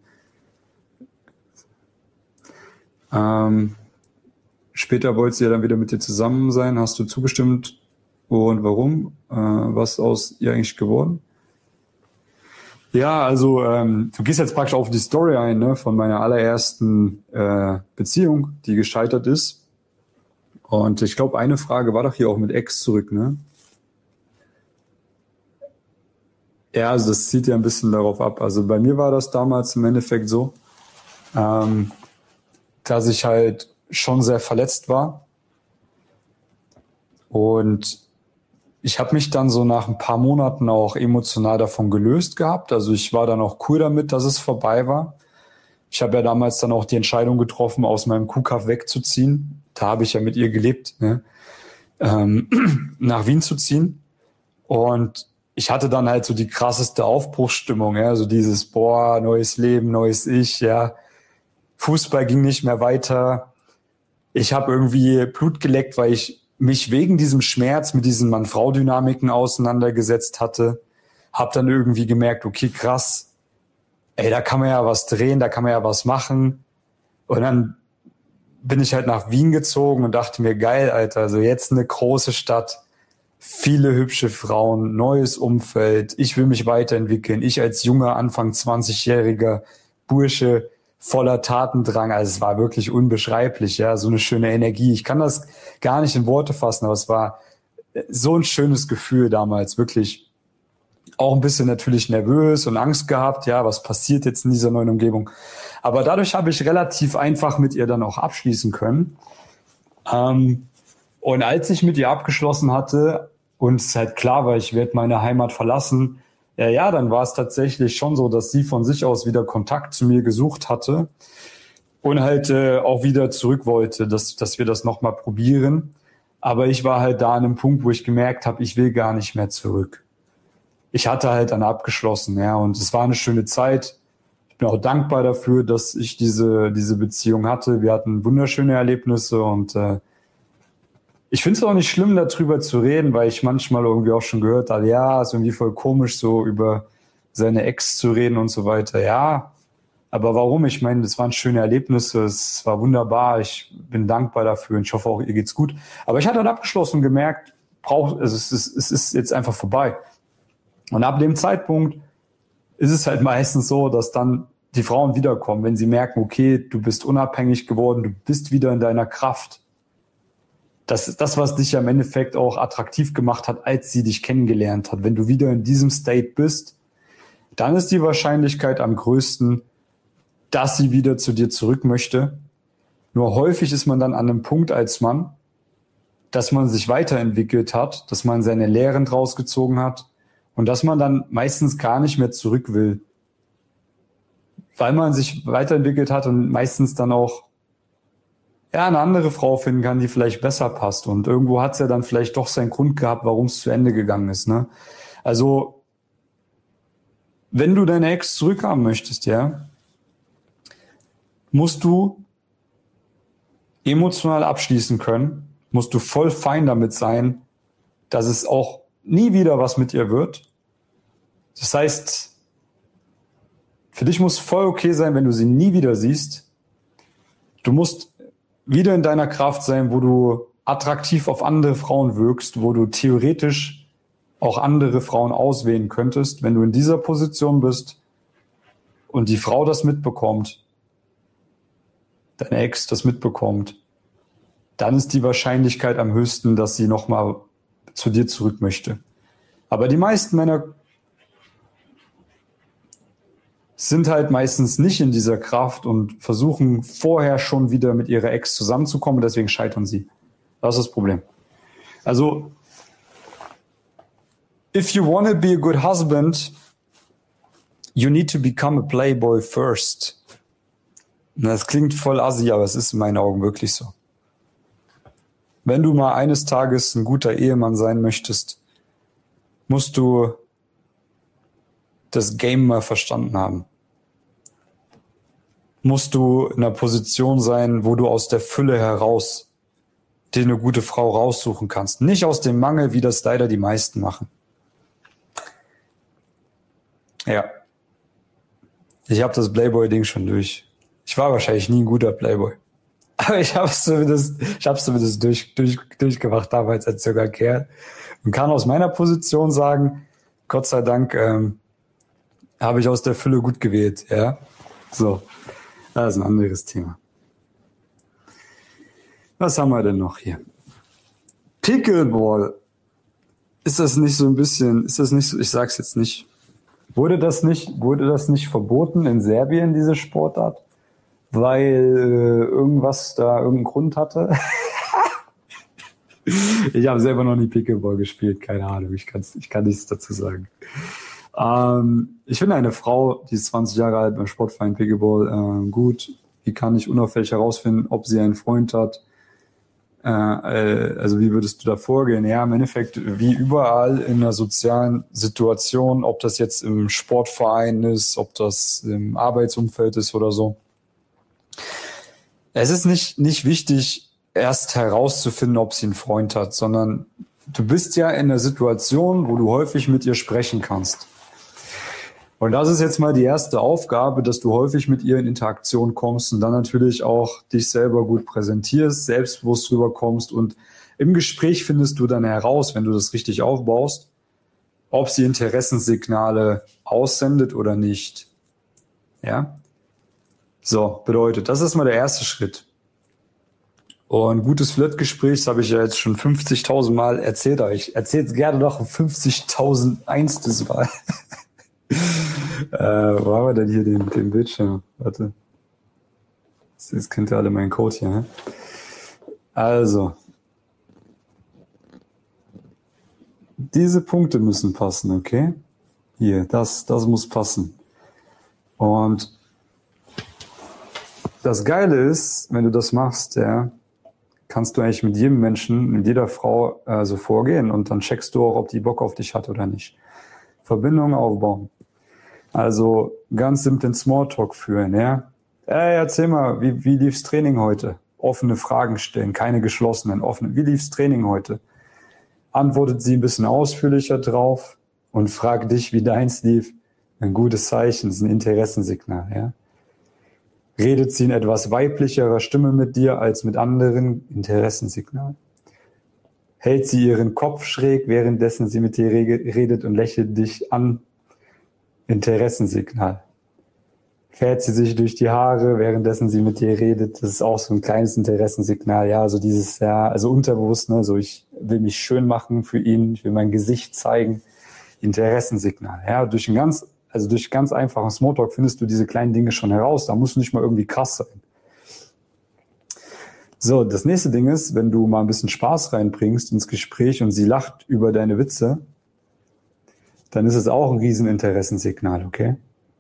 Ähm, später wollte sie ja dann wieder mit dir zusammen sein. Hast du zugestimmt? Und warum? Äh, was aus ihr eigentlich geworden? Ja, also ähm, du gehst jetzt praktisch auf die Story ein, ne, von meiner allerersten äh, Beziehung, die gescheitert ist. Und ich glaube, eine Frage war doch hier auch mit Ex zurück, ne? Ja, also das zieht ja ein bisschen darauf ab. Also bei mir war das damals im Endeffekt so, ähm, dass ich halt schon sehr verletzt war. Und ich habe mich dann so nach ein paar Monaten auch emotional davon gelöst gehabt. Also ich war dann auch cool damit, dass es vorbei war. Ich habe ja damals dann auch die Entscheidung getroffen, aus meinem Kuhkaff wegzuziehen. Da habe ich ja mit ihr gelebt, ne? ähm, nach Wien zu ziehen. Und ich hatte dann halt so die krasseste Aufbruchsstimmung, ja, so dieses, boah, neues Leben, neues Ich, ja. Fußball ging nicht mehr weiter. Ich habe irgendwie Blut geleckt, weil ich mich wegen diesem Schmerz mit diesen Mann-Frau-Dynamiken auseinandergesetzt hatte, habe dann irgendwie gemerkt, okay, krass, ey, da kann man ja was drehen, da kann man ja was machen. Und dann bin ich halt nach Wien gezogen und dachte mir, geil, Alter, also jetzt eine große Stadt, viele hübsche Frauen, neues Umfeld, ich will mich weiterentwickeln. Ich als junger, Anfang zwanzigjähriger Bursche, voller Tatendrang, also es war wirklich unbeschreiblich, ja, so eine schöne Energie. Ich kann das gar nicht in Worte fassen, aber es war so ein schönes Gefühl damals, wirklich auch ein bisschen natürlich nervös und Angst gehabt, ja, was passiert jetzt in dieser neuen Umgebung. Aber dadurch habe ich relativ einfach mit ihr dann auch abschließen können. Ähm, und als ich mit ihr abgeschlossen hatte und es halt klar war, ich werde meine Heimat verlassen, Ja, ja, dann war es tatsächlich schon so, dass sie von sich aus wieder Kontakt zu mir gesucht hatte und halt äh, auch wieder zurück wollte, dass, dass wir das nochmal probieren. Aber ich war halt da an einem Punkt, wo ich gemerkt habe, ich will gar nicht mehr zurück. Ich hatte halt dann abgeschlossen, ja, und es war eine schöne Zeit. Ich bin auch dankbar dafür, dass ich diese, diese Beziehung hatte. Wir hatten wunderschöne Erlebnisse und äh, ich finde es auch nicht schlimm, darüber zu reden, weil ich manchmal irgendwie auch schon gehört habe, ja, ist irgendwie voll komisch, so über seine Ex zu reden und so weiter. Ja, aber warum? Ich meine, das waren schöne Erlebnisse, es war wunderbar, ich bin dankbar dafür und ich hoffe auch, ihr geht's gut. Aber ich hatte dann abgeschlossen und gemerkt, brauch, also es, ist, es ist jetzt einfach vorbei. Und ab dem Zeitpunkt ist es halt meistens so, dass dann die Frauen wiederkommen, wenn sie merken, okay, du bist unabhängig geworden, du bist wieder in deiner Kraft. Das ist das, was dich ja im Endeffekt auch attraktiv gemacht hat, als sie dich kennengelernt hat. Wenn du wieder in diesem State bist, dann ist die Wahrscheinlichkeit am größten, dass sie wieder zu dir zurück möchte. Nur häufig ist man dann an einem Punkt als Mann, dass man sich weiterentwickelt hat, dass man seine Lehren draus gezogen hat und dass man dann meistens gar nicht mehr zurück will. Weil man sich weiterentwickelt hat und meistens dann auch ja, eine andere Frau finden kann, die vielleicht besser passt. Und irgendwo hat es ja dann vielleicht doch seinen Grund gehabt, warum es zu Ende gegangen ist. Ne? Also, wenn du deine Ex zurückhaben möchtest, ja, musst du emotional abschließen können, musst du voll fein damit sein, dass es auch nie wieder was mit ihr wird. Das heißt, für dich muss voll okay sein, wenn du sie nie wieder siehst. Du musst wieder in deiner Kraft sein, wo du attraktiv auf andere Frauen wirkst, wo du theoretisch auch andere Frauen auswählen könntest. Wenn du in dieser Position bist und die Frau das mitbekommt, deine Ex das mitbekommt, dann ist die Wahrscheinlichkeit am höchsten, dass sie nochmal zu dir zurück möchte. Aber die meisten Männer sind halt meistens nicht in dieser Kraft und versuchen vorher schon wieder mit ihrer Ex zusammenzukommen, deswegen scheitern sie. Das ist das Problem. Also, if you want to be a good husband, you need to become a playboy first. Das klingt voll assi, aber es ist in meinen Augen wirklich so. Wenn du mal eines Tages ein guter Ehemann sein möchtest, musst du das Game mal verstanden haben. Musst du in einer Position sein, wo du aus der Fülle heraus dir eine gute Frau raussuchen kannst. Nicht aus dem Mangel, wie das leider die meisten machen. Ja. Ich habe das Playboy-Ding schon durch. Ich war wahrscheinlich nie ein guter Playboy. Aber ich habe es zumindest, ich hab's zumindest durch, durch, durchgemacht damals als junger Kerl. Und kann aus meiner Position sagen, Gott sei Dank, ähm, habe ich aus der Fülle gut gewählt, ja. So, das ist ein anderes Thema. Was haben wir denn noch hier? Pickleball. Ist das nicht so ein bisschen, ist das nicht so, ich sag's jetzt nicht. Wurde das nicht, wurde das nicht verboten in Serbien, diese Sportart? Weil äh, irgendwas da irgendeinen Grund hatte? Ich habe selber noch nie Pickleball gespielt, keine Ahnung, ich, kann's, ich kann nichts dazu sagen. Ähm, ich finde eine Frau, die ist zwanzig Jahre alt beim Sportverein Pickleball, äh, gut. Die kann nicht unauffällig herausfinden, ob sie einen Freund hat. Äh, äh, also wie würdest du da vorgehen? Ja, im Endeffekt wie überall in einer sozialen Situation, ob das jetzt im Sportverein ist, ob das im Arbeitsumfeld ist oder so. Es ist nicht, nicht wichtig, erst herauszufinden, ob sie einen Freund hat, sondern du bist ja in einer Situation, wo du häufig mit ihr sprechen kannst. Und das ist jetzt mal die erste Aufgabe, dass du häufig mit ihr in Interaktion kommst und dann natürlich auch dich selber gut präsentierst, selbstbewusst rüberkommst und im Gespräch findest du dann heraus, wenn du das richtig aufbaust, ob sie Interessenssignale aussendet oder nicht. Ja? So, bedeutet, das ist mal der erste Schritt. Und gutes Flirtgespräch, das habe ich ja jetzt schon fünfzigtausend Mal erzählt, aber ich erzähle es gerne noch fünfzigtausend einstes Mal. äh, wo haben wir denn hier den, den Bildschirm? Warte. Jetzt kennt ihr alle meinen Code hier. Ne? Also. Diese Punkte müssen passen, okay? Hier, das, das muss passen. Und das Geile ist, wenn du das machst, ja, kannst du eigentlich mit jedem Menschen, mit jeder Frau äh, so vorgehen und dann checkst du auch, ob die Bock auf dich hat oder nicht. Verbindung aufbauen. Also ganz simpel den Smalltalk führen, ja. Ey, erzähl mal, wie, wie lief's Training heute? Offene Fragen stellen, keine geschlossenen, offene. Wie lief's Training heute? Antwortet sie ein bisschen ausführlicher drauf und fragt dich, wie deins lief. Ein gutes Zeichen, das ist ein Interessensignal, ja. Redet sie in etwas weiblicherer Stimme mit dir als mit anderen? Interessensignal. Hält sie ihren Kopf schräg, währenddessen sie mit dir redet und lächelt dich an? Interessensignal. fährt sie sich durch die Haare, währenddessen sie mit dir redet. Das ist auch so ein kleines Interessensignal. Ja, so dieses, ja, also unterbewusst, ne, so ich will mich schön machen für ihn, ich will mein Gesicht zeigen. Interessensignal. Ja, durch ein ganz, also durch ganz einfachen Smalltalk findest du diese kleinen Dinge schon heraus. Da musst du nicht mal irgendwie krass sein. So, das nächste Ding ist, wenn du mal ein bisschen Spaß reinbringst ins Gespräch und sie lacht über deine Witze, dann ist es auch ein riesen Interessensignal, okay?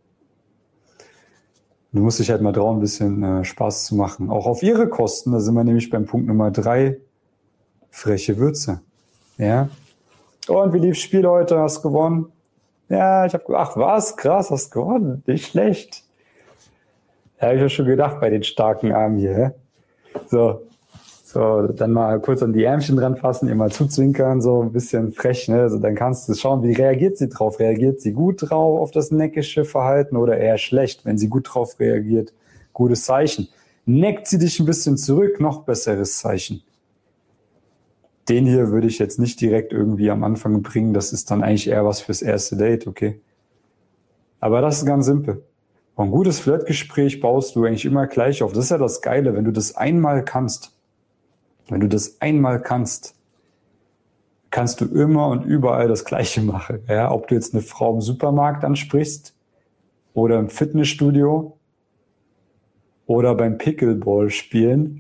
Du musst dich halt mal trauen, ein bisschen äh, Spaß zu machen. Auch auf ihre Kosten, da sind wir nämlich beim Punkt Nummer drei, freche Würze. Ja? Und wie lief's Spiel heute? Hast gewonnen? Ja, ich habe ach was, krass, hast gewonnen. Nicht schlecht. Ja, hab ich ja schon gedacht bei den starken Armen hier. Hä? So, so, dann mal kurz an die Ärmchen dran fassen, ihr mal zuzwinkern, so ein bisschen frech, ne? Also dann kannst du schauen, wie reagiert sie drauf? Reagiert sie gut drauf auf das neckische Verhalten oder eher schlecht? Wenn sie gut drauf reagiert, gutes Zeichen. Neckt sie dich ein bisschen zurück, noch besseres Zeichen. Den hier würde ich jetzt nicht direkt irgendwie am Anfang bringen, das ist dann eigentlich eher was fürs erste Date, okay? Aber das ist ganz simpel. Ein gutes Flirtgespräch baust du eigentlich immer gleich auf. Das ist ja das Geile, wenn du das einmal kannst. Wenn du das einmal kannst, kannst du immer und überall das Gleiche machen. Ja, ob du jetzt eine Frau im Supermarkt ansprichst oder im Fitnessstudio oder beim Pickleball spielen.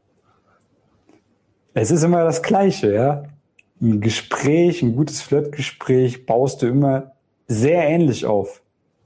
Es ist immer das Gleiche, ja. Ein Gespräch, ein gutes Flirtgespräch baust du immer sehr ähnlich auf.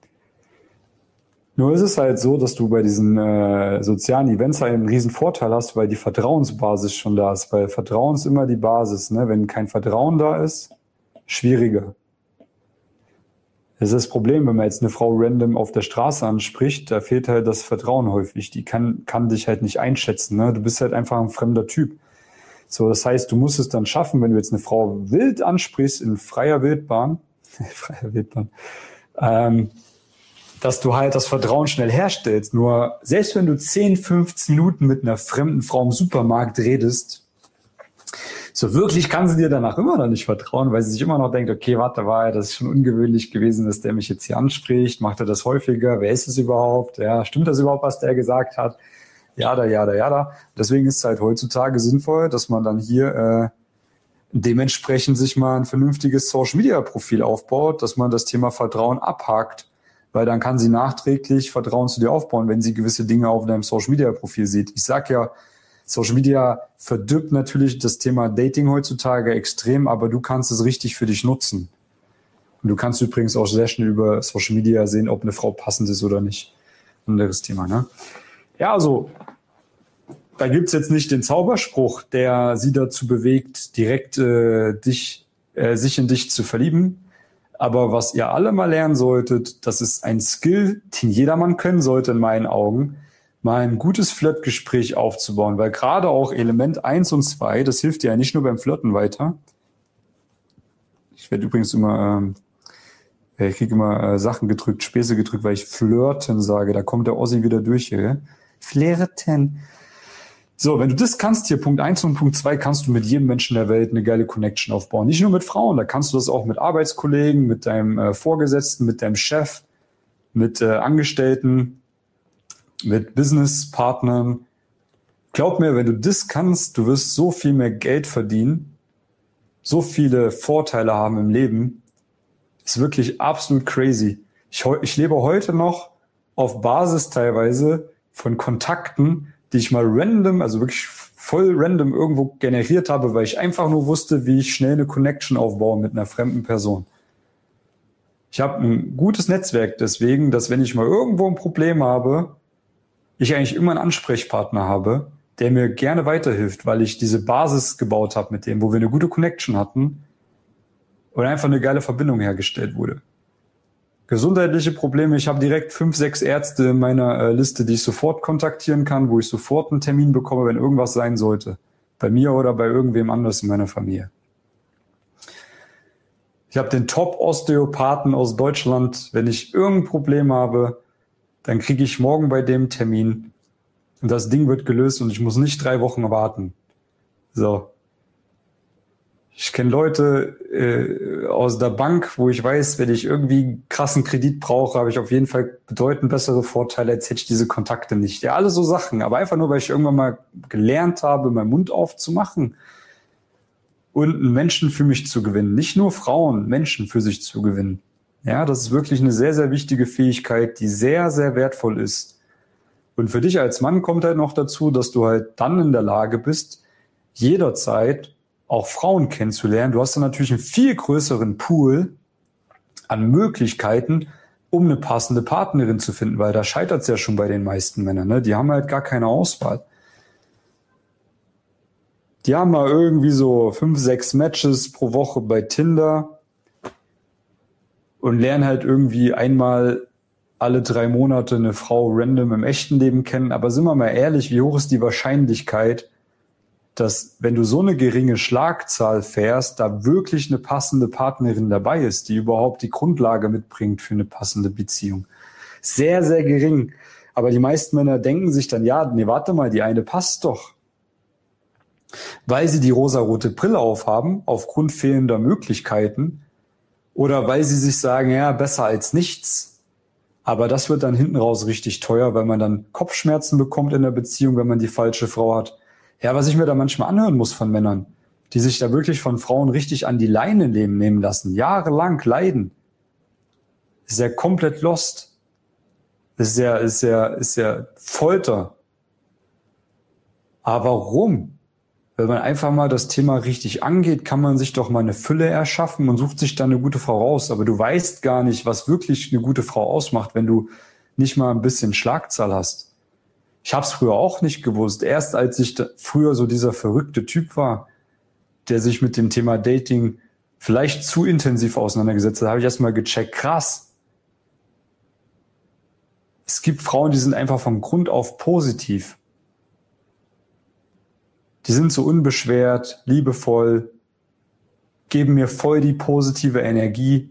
Nur ist es halt so, dass du bei diesen äh, sozialen Events halt einen riesen Vorteil hast, weil die Vertrauensbasis schon da ist. Weil Vertrauen ist immer die Basis, ne? Wenn kein Vertrauen da ist, schwieriger. Das ist das Problem, wenn man jetzt eine Frau random auf der Straße anspricht, da fehlt halt das Vertrauen häufig. Die kann, kann dich halt nicht einschätzen, ne? Du bist halt einfach ein fremder Typ. So, das heißt, du musst es dann schaffen, wenn du jetzt eine Frau wild ansprichst, in freier Wildbahn, freier Wildbahn, ähm, dass du halt das Vertrauen schnell herstellst. Nur selbst wenn du zehn, fünfzehn Minuten mit einer fremden Frau im Supermarkt redest, so wirklich kann sie dir danach immer noch nicht vertrauen, weil sie sich immer noch denkt, okay, warte, war ja, das ist schon ungewöhnlich gewesen, dass der mich jetzt hier anspricht. Macht er das häufiger? Wer ist es überhaupt? Ja, stimmt das überhaupt, was der gesagt hat? Ja, da, ja, da, ja, da. Deswegen ist es halt heutzutage sinnvoll, dass man dann hier äh, dementsprechend sich mal ein vernünftiges Social-Media-Profil aufbaut, dass man das Thema Vertrauen abhakt. Weil dann kann sie nachträglich Vertrauen zu dir aufbauen, wenn sie gewisse Dinge auf deinem Social-Media-Profil sieht. Ich sag ja, Social Media verdirbt natürlich das Thema Dating heutzutage extrem, aber du kannst es richtig für dich nutzen. Und du kannst übrigens auch sehr schnell über Social Media sehen, ob eine Frau passend ist oder nicht. Anderes Thema, ne? Ja, also, da gibt's jetzt nicht den Zauberspruch, der sie dazu bewegt, direkt äh, dich, äh, sich in dich zu verlieben. Aber was ihr alle mal lernen solltet, das ist ein Skill, den jedermann können sollte in meinen Augen, mal ein gutes Flirtgespräch aufzubauen. Weil gerade auch Element eins und zwei, das hilft dir ja nicht nur beim Flirten weiter. Ich werde übrigens immer, äh, ich kriege immer äh, Sachen gedrückt, Späße gedrückt, weil ich flirten sage. Da kommt der Ossi wieder durch hier. Gell? Flirten. So, wenn du das kannst hier, Punkt eins und Punkt zwei, kannst du mit jedem Menschen der Welt eine geile Connection aufbauen. Nicht nur mit Frauen, da kannst du das auch mit Arbeitskollegen, mit deinem äh, Vorgesetzten, mit deinem Chef, mit äh, Angestellten, mit Businesspartnern. Glaub mir, wenn du das kannst, du wirst so viel mehr Geld verdienen, so viele Vorteile haben im Leben. Ist wirklich absolut crazy. Ich, ich lebe heute noch auf Basis teilweise von Kontakten, die ich mal random, also wirklich voll random irgendwo generiert habe, weil ich einfach nur wusste, wie ich schnell eine Connection aufbaue mit einer fremden Person. Ich habe ein gutes Netzwerk deswegen, dass wenn ich mal irgendwo ein Problem habe, ich eigentlich immer einen Ansprechpartner habe, der mir gerne weiterhilft, weil ich diese Basis gebaut habe mit dem, wo wir eine gute Connection hatten und einfach eine geile Verbindung hergestellt wurde. Gesundheitliche Probleme, ich habe direkt fünf, sechs Ärzte in meiner äh, Liste, die ich sofort kontaktieren kann, wo ich sofort einen Termin bekomme, wenn irgendwas sein sollte. Bei mir oder bei irgendwem anders in meiner Familie. Ich habe den Top-Osteopathen aus Deutschland. Wenn ich irgendein Problem habe, dann kriege ich morgen bei dem Termin und das Ding wird gelöst und ich muss nicht drei Wochen warten. So. Ich kenne Leute äh, aus der Bank, wo ich weiß, wenn ich irgendwie einen krassen Kredit brauche, habe ich auf jeden Fall bedeutend bessere Vorteile, als hätte ich diese Kontakte nicht. Ja, alle so Sachen, aber einfach nur, weil ich irgendwann mal gelernt habe, meinen Mund aufzumachen und einen Menschen für mich zu gewinnen. Nicht nur Frauen, Menschen für sich zu gewinnen. Ja, das ist wirklich eine sehr, sehr wichtige Fähigkeit, die sehr, sehr wertvoll ist. Und für dich als Mann kommt halt noch dazu, dass du halt dann in der Lage bist, jederzeit auch Frauen kennenzulernen. Du hast dann natürlich einen viel größeren Pool an Möglichkeiten, um eine passende Partnerin zu finden, weil da scheitert es ja schon bei den meisten Männern. Ne? Die haben halt gar keine Auswahl. Die haben mal irgendwie so fünf, sechs Matches pro Woche bei Tinder und lernen halt irgendwie einmal alle drei Monate eine Frau random im echten Leben kennen. Aber sind wir mal ehrlich, wie hoch ist die Wahrscheinlichkeit, dass, wenn du so eine geringe Schlagzahl fährst, da wirklich eine passende Partnerin dabei ist, die überhaupt die Grundlage mitbringt für eine passende Beziehung? Sehr, sehr gering. Aber die meisten Männer denken sich dann, ja, nee, warte mal, die eine passt doch. Weil sie die rosarote Brille aufhaben, aufgrund fehlender Möglichkeiten, oder weil sie sich sagen, ja, besser als nichts. Aber das wird dann hinten raus richtig teuer, weil man dann Kopfschmerzen bekommt in der Beziehung, wenn man die falsche Frau hat. Ja, was ich mir da manchmal anhören muss von Männern, die sich da wirklich von Frauen richtig an die Leine nehmen, nehmen lassen, jahrelang leiden, ist ja komplett lost. Ist ja, ist ja, ist ja Folter. Aber warum? Wenn man einfach mal das Thema richtig angeht, kann man sich doch mal eine Fülle erschaffen und sucht sich dann eine gute Frau raus. Aber du weißt gar nicht, was wirklich eine gute Frau ausmacht, wenn du nicht mal ein bisschen Schlagzahl hast. Ich habe es früher auch nicht gewusst. Erst als ich da früher so dieser verrückte Typ war, der sich mit dem Thema Dating vielleicht zu intensiv auseinandergesetzt hat, habe ich erst mal gecheckt, krass. Es gibt Frauen, die sind einfach von Grund auf positiv. Die sind so unbeschwert, liebevoll, geben mir voll die positive Energie.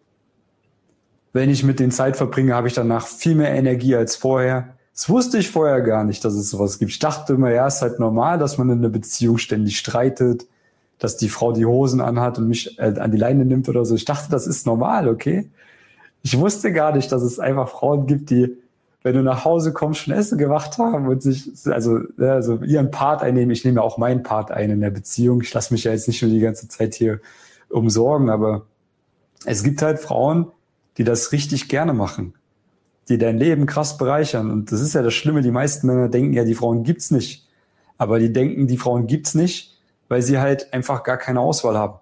Wenn ich mit denen Zeit verbringe, habe ich danach viel mehr Energie als vorher. Das wusste ich vorher gar nicht, dass es sowas gibt. Ich dachte immer, ja, es ist halt normal, dass man in einer Beziehung ständig streitet, dass die Frau die Hosen anhat und mich äh, an die Leine nimmt oder so. Ich dachte, das ist normal, okay? Ich wusste gar nicht, dass es einfach Frauen gibt, die, wenn du nach Hause kommst, schon Essen gemacht haben und sich, also, also ihren Part einnehmen. Ich nehme ja auch meinen Part ein in der Beziehung. Ich lasse mich ja jetzt nicht nur die ganze Zeit hier umsorgen, aber es gibt halt Frauen, die das richtig gerne machen, die dein Leben krass bereichern. Und das ist ja das Schlimme, die meisten Männer denken ja, die Frauen gibt's nicht. Aber die denken, die Frauen gibt's nicht, weil sie halt einfach gar keine Auswahl haben.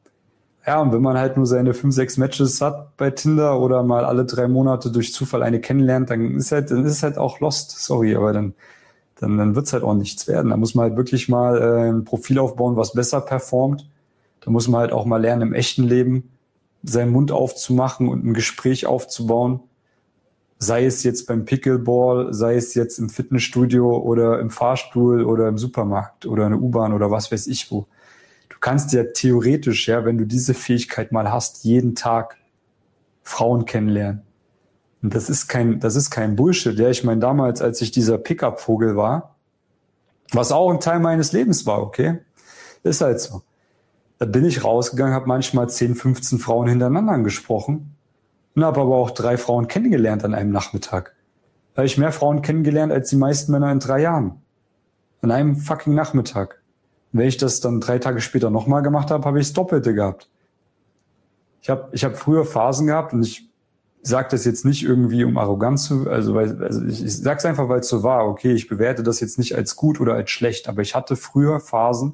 Ja, und wenn man halt nur seine fünf, sechs Matches hat bei Tinder oder mal alle drei Monate durch Zufall eine kennenlernt, dann ist halt, dann ist es halt auch lost. Sorry, aber dann, dann, dann wird's halt auch nichts werden. Da muss man halt wirklich mal äh, ein Profil aufbauen, was besser performt. Da muss man halt auch mal lernen, im echten Leben seinen Mund aufzumachen und ein Gespräch aufzubauen. Sei es jetzt beim Pickleball, sei es jetzt im Fitnessstudio oder im Fahrstuhl oder im Supermarkt oder in der U-Bahn oder was weiß ich wo. Du kannst ja theoretisch, ja, wenn du diese Fähigkeit mal hast, jeden Tag Frauen kennenlernen. Und das ist kein, das ist kein Bullshit. Ja, ich meine, damals, als ich dieser Pickup-Vogel war, was auch ein Teil meines Lebens war, okay? Ist halt so. Da bin ich rausgegangen, habe manchmal zehn, fünfzehn Frauen hintereinander angesprochen und habe aber auch drei Frauen kennengelernt an einem Nachmittag. Da habe ich mehr Frauen kennengelernt als die meisten Männer in drei Jahren. An einem fucking Nachmittag. Und wenn ich das dann drei Tage später nochmal gemacht habe, habe ich das Doppelte gehabt. Ich habe ich hab früher Phasen gehabt und ich sage das jetzt nicht irgendwie, um arrogant zu, also, weil, also ich, ich sage es einfach, weil es so war. Okay, ich bewerte das jetzt nicht als gut oder als schlecht, aber ich hatte früher Phasen,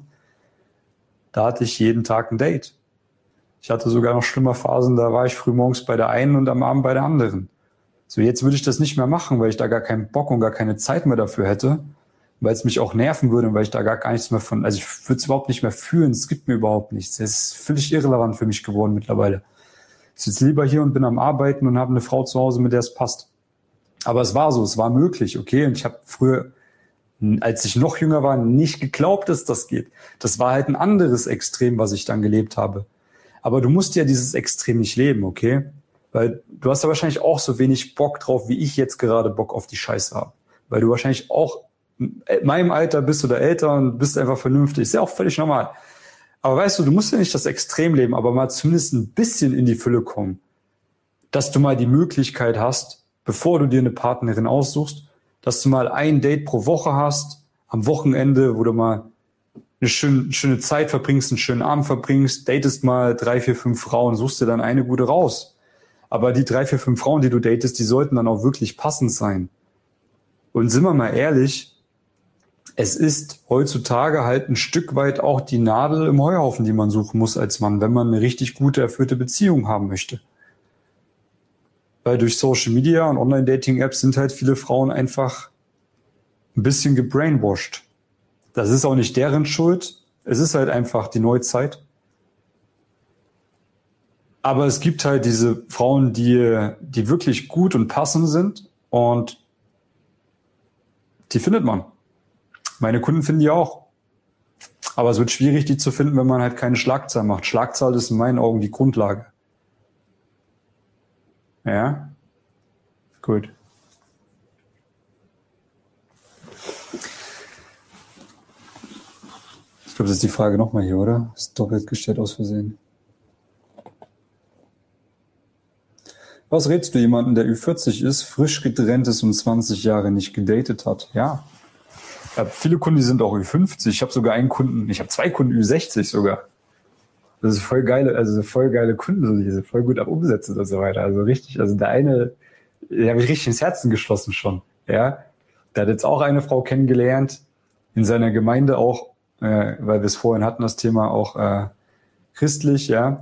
da hatte ich jeden Tag ein Date. Ich hatte sogar noch schlimmer Phasen, da war ich frühmorgens bei der einen und am Abend bei der anderen. So, jetzt würde ich das nicht mehr machen, weil ich da gar keinen Bock und gar keine Zeit mehr dafür hätte, weil es mich auch nerven würde und weil ich da gar, gar nichts mehr von, also ich würde es überhaupt nicht mehr fühlen, es gibt mir überhaupt nichts. Es ist völlig irrelevant für mich geworden mittlerweile. Ich sitze lieber hier und bin am Arbeiten und habe eine Frau zu Hause, mit der es passt. Aber es war so, es war möglich, okay? Und ich habe früher, als ich noch jünger war, nicht geglaubt, dass das geht. Das war halt ein anderes Extrem, was ich dann gelebt habe. Aber du musst ja dieses Extrem nicht leben, okay? Weil du hast ja wahrscheinlich auch so wenig Bock drauf, wie ich jetzt gerade Bock auf die Scheiße habe. Weil du wahrscheinlich auch in meinem Alter bist oder älter und bist einfach vernünftig. Ist ja auch völlig normal. Aber weißt du, du musst ja nicht das Extrem leben, aber mal zumindest ein bisschen in die Fülle kommen. Dass du mal die Möglichkeit hast, bevor du dir eine Partnerin aussuchst, dass du mal ein Date pro Woche hast, am Wochenende, wo du mal eine schöne, schöne Zeit verbringst, einen schönen Abend verbringst, datest mal drei, vier, fünf Frauen, suchst dir dann eine gute raus. Aber die drei, vier, fünf Frauen, die du datest, die sollten dann auch wirklich passend sein. Und sind wir mal ehrlich, es ist heutzutage halt ein Stück weit auch die Nadel im Heuhaufen, die man suchen muss als Mann, wenn man eine richtig gute, erfüllte Beziehung haben möchte. Weil durch Social Media und Online-Dating-Apps sind halt viele Frauen einfach ein bisschen gebrainwashed. Das ist auch nicht deren Schuld. Es ist halt einfach die Neuzeit. Aber es gibt halt diese Frauen, die, die wirklich gut und passend sind und die findet man. Meine Kunden finden die auch. Aber es wird schwierig, die zu finden, wenn man halt keine Schlagzahl macht. Schlagzahl ist in meinen Augen die Grundlage. Ja? Gut. Ich glaube, das ist die Frage nochmal hier, oder? Ist doppelt gestellt aus Versehen. Was rätst du jemanden, der Ü vierzig ist, frisch getrennt ist und zwanzig Jahre nicht gedatet hat? Ja. Ich habe viele Kunden, die sind auch Ü fünfzig. Ich habe sogar einen Kunden, ich habe zwei Kunden Ü sechzig sogar. Das ist voll geile, also voll geile Kunden, die sind voll gut am Umsetzen und so weiter. Also richtig, also der eine, der habe ich richtig ins Herzen geschlossen schon. Ja. Der hat jetzt auch eine Frau kennengelernt, in seiner Gemeinde auch, äh, weil wir es vorhin hatten, das Thema auch äh, christlich, ja.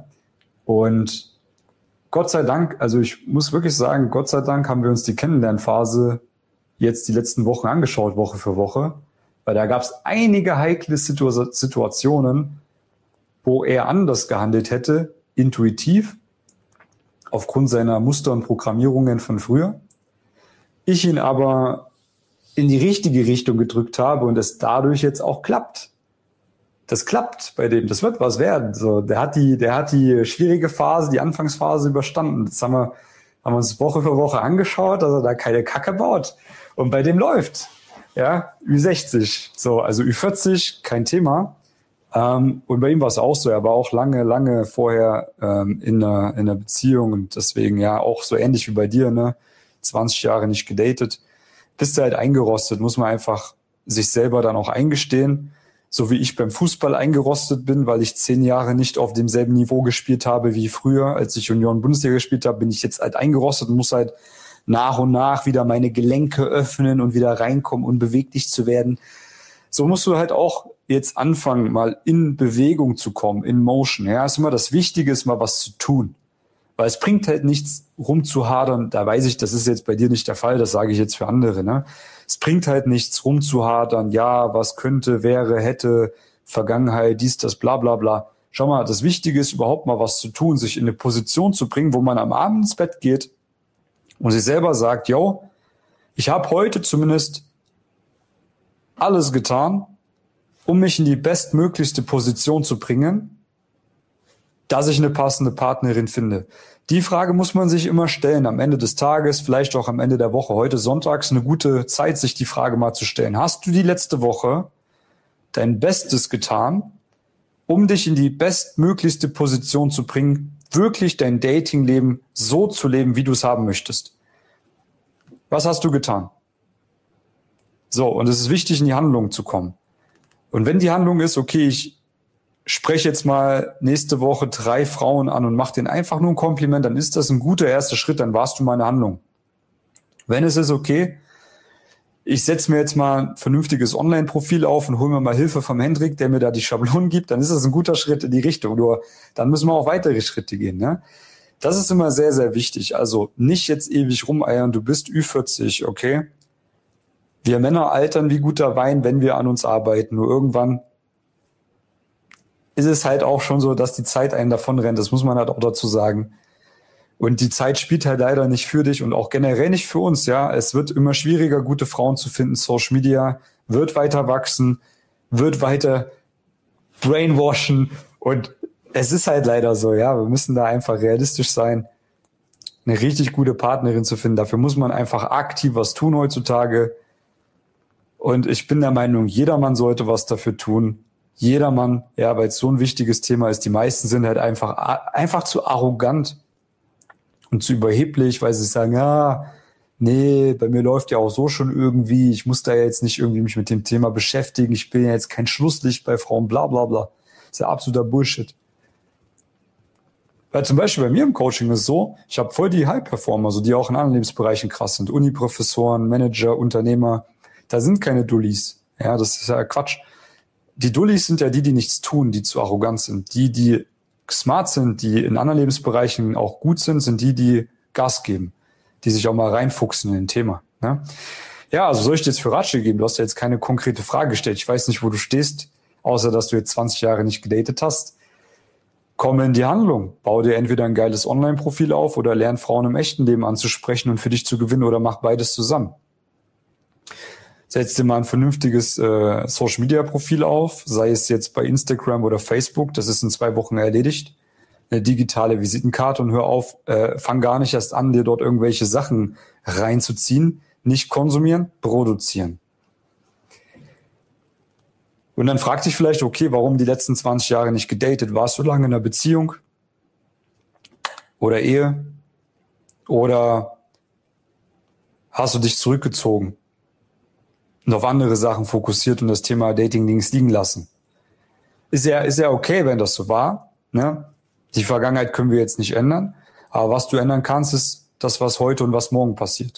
Und Gott sei Dank, also ich muss wirklich sagen, Gott sei Dank haben wir uns die Kennenlernphase jetzt die letzten Wochen angeschaut, Woche für Woche, weil da gab es einige heikle Situ- Situationen, wo er anders gehandelt hätte, intuitiv, aufgrund seiner Muster und Programmierungen von früher. Ich ihn aber in die richtige Richtung gedrückt habe und es dadurch jetzt auch klappt. Das klappt bei dem, das wird was werden. So, der hat die, der hat die schwierige Phase, die Anfangsphase überstanden. Das haben wir, haben wir uns Woche für Woche angeschaut, dass er da keine Kacke baut. Und bei dem läuft. Ja, Ü sechzig. So, also Ü vierzig, kein Thema. Ähm, und bei ihm war es auch so. Er war auch lange, lange vorher ähm, in einer, in einer Beziehung und deswegen ja auch so ähnlich wie bei dir, ne? zwanzig Jahre nicht gedatet. Bist du halt eingerostet, muss man einfach sich selber dann auch eingestehen. So wie ich beim Fußball eingerostet bin, weil ich zehn Jahre nicht auf demselben Niveau gespielt habe wie früher. Als ich Union-Bundesliga gespielt habe, bin ich jetzt halt eingerostet und muss halt nach und nach wieder meine Gelenke öffnen und wieder reinkommen, unbeweglich zu werden. So musst du halt auch jetzt anfangen, mal in Bewegung zu kommen, in Motion. Ja, ist immer das Wichtige, ist mal was zu tun. Weil es bringt halt nichts rumzuhadern. Da weiß ich, das ist jetzt bei dir nicht der Fall, das sage ich jetzt für andere, ne? Es bringt halt nichts rumzuhadern, ja, was könnte, wäre, hätte, Vergangenheit, dies, das, bla bla bla. Schau mal, das Wichtige ist überhaupt mal was zu tun, sich in eine Position zu bringen, wo man am Abend ins Bett geht und sich selber sagt, yo, ich habe heute zumindest alles getan, um mich in die bestmöglichste Position zu bringen, dass ich eine passende Partnerin finde. Die Frage muss man sich immer stellen, am Ende des Tages, vielleicht auch am Ende der Woche. Heute sonntags eine gute Zeit, sich die Frage mal zu stellen. Hast du die letzte Woche dein Bestes getan, um dich in die bestmöglichste Position zu bringen, wirklich dein Datingleben so zu leben, wie du es haben möchtest? Was hast du getan? So, und es ist wichtig, in die Handlung zu kommen. Und wenn die Handlung ist, okay, ich spreche jetzt mal nächste Woche drei Frauen an und mach denen einfach nur ein Kompliment, dann ist das ein guter erster Schritt, dann warst du mal eine Handlung. Wenn es ist, okay, ich setze mir jetzt mal ein vernünftiges Online-Profil auf und hole mir mal Hilfe vom Hendrik, der mir da die Schablonen gibt, dann ist das ein guter Schritt in die Richtung. Nur dann müssen wir auch weitere Schritte gehen, ne? Das ist immer sehr, sehr wichtig. Also nicht jetzt ewig rumeiern, du bist Ü vierzig, okay? Wir Männer altern wie guter Wein, wenn wir an uns arbeiten. Nur irgendwann ist es halt auch schon so, dass die Zeit einen davonrennt. Das muss man halt auch dazu sagen. Und die Zeit spielt halt leider nicht für dich und auch generell nicht für uns, ja. Es wird immer schwieriger, gute Frauen zu finden. Social Media wird weiter wachsen, wird weiter brainwashen und es ist halt leider so, ja. Wir müssen da einfach realistisch sein, eine richtig gute Partnerin zu finden. Dafür muss man einfach aktiv was tun heutzutage. Und ich bin der Meinung, jedermann sollte was dafür tun. jedermann, ja, weil es so ein wichtiges Thema ist. Die meisten sind halt einfach, einfach zu arrogant und zu überheblich, weil sie sagen, ja, nee, bei mir läuft ja auch so schon irgendwie, ich muss da jetzt nicht irgendwie mich mit dem Thema beschäftigen, ich bin ja jetzt kein Schlusslicht bei Frauen, bla bla bla. Das ist ja absoluter Bullshit. Weil zum Beispiel bei mir im Coaching ist es so, ich habe voll die High-Performer, so die auch in anderen Lebensbereichen krass sind. Uni-Professoren, Manager, Unternehmer. Da sind keine Dullis. Ja, das ist ja Quatsch. Die Dullis sind ja die, die nichts tun, die zu arrogant sind. Die, die smart sind, die in anderen Lebensbereichen auch gut sind, sind die, die Gas geben, die sich auch mal reinfuchsen in ein Thema. Ne? Ja, also soll ich dir jetzt für Ratschläge geben? Du hast ja jetzt keine konkrete Frage gestellt. Ich weiß nicht, wo du stehst, außer dass du jetzt zwanzig Jahre nicht gedatet hast. Komm in die Handlung. Bau dir entweder ein geiles Online-Profil auf oder lern Frauen im echten Leben anzusprechen und für dich zu gewinnen oder mach beides zusammen. Setz dir mal ein vernünftiges äh, Social-Media-Profil auf, sei es jetzt bei Instagram oder Facebook. Das ist in zwei Wochen erledigt. Eine digitale Visitenkarte und hör auf, äh, fang gar nicht erst an, dir dort irgendwelche Sachen reinzuziehen. Nicht konsumieren, produzieren. Und dann fragt dich vielleicht, okay, warum die letzten zwanzig Jahre nicht gedatet? Warst du lange in einer Beziehung oder Ehe? Oder hast du dich zurückgezogen und auf andere Sachen fokussiert und das Thema Dating links liegen lassen? Ist ja, ist ja okay, wenn das so war. Ne? Die Vergangenheit können wir jetzt nicht ändern. Aber was du ändern kannst, ist das, was heute und was morgen passiert.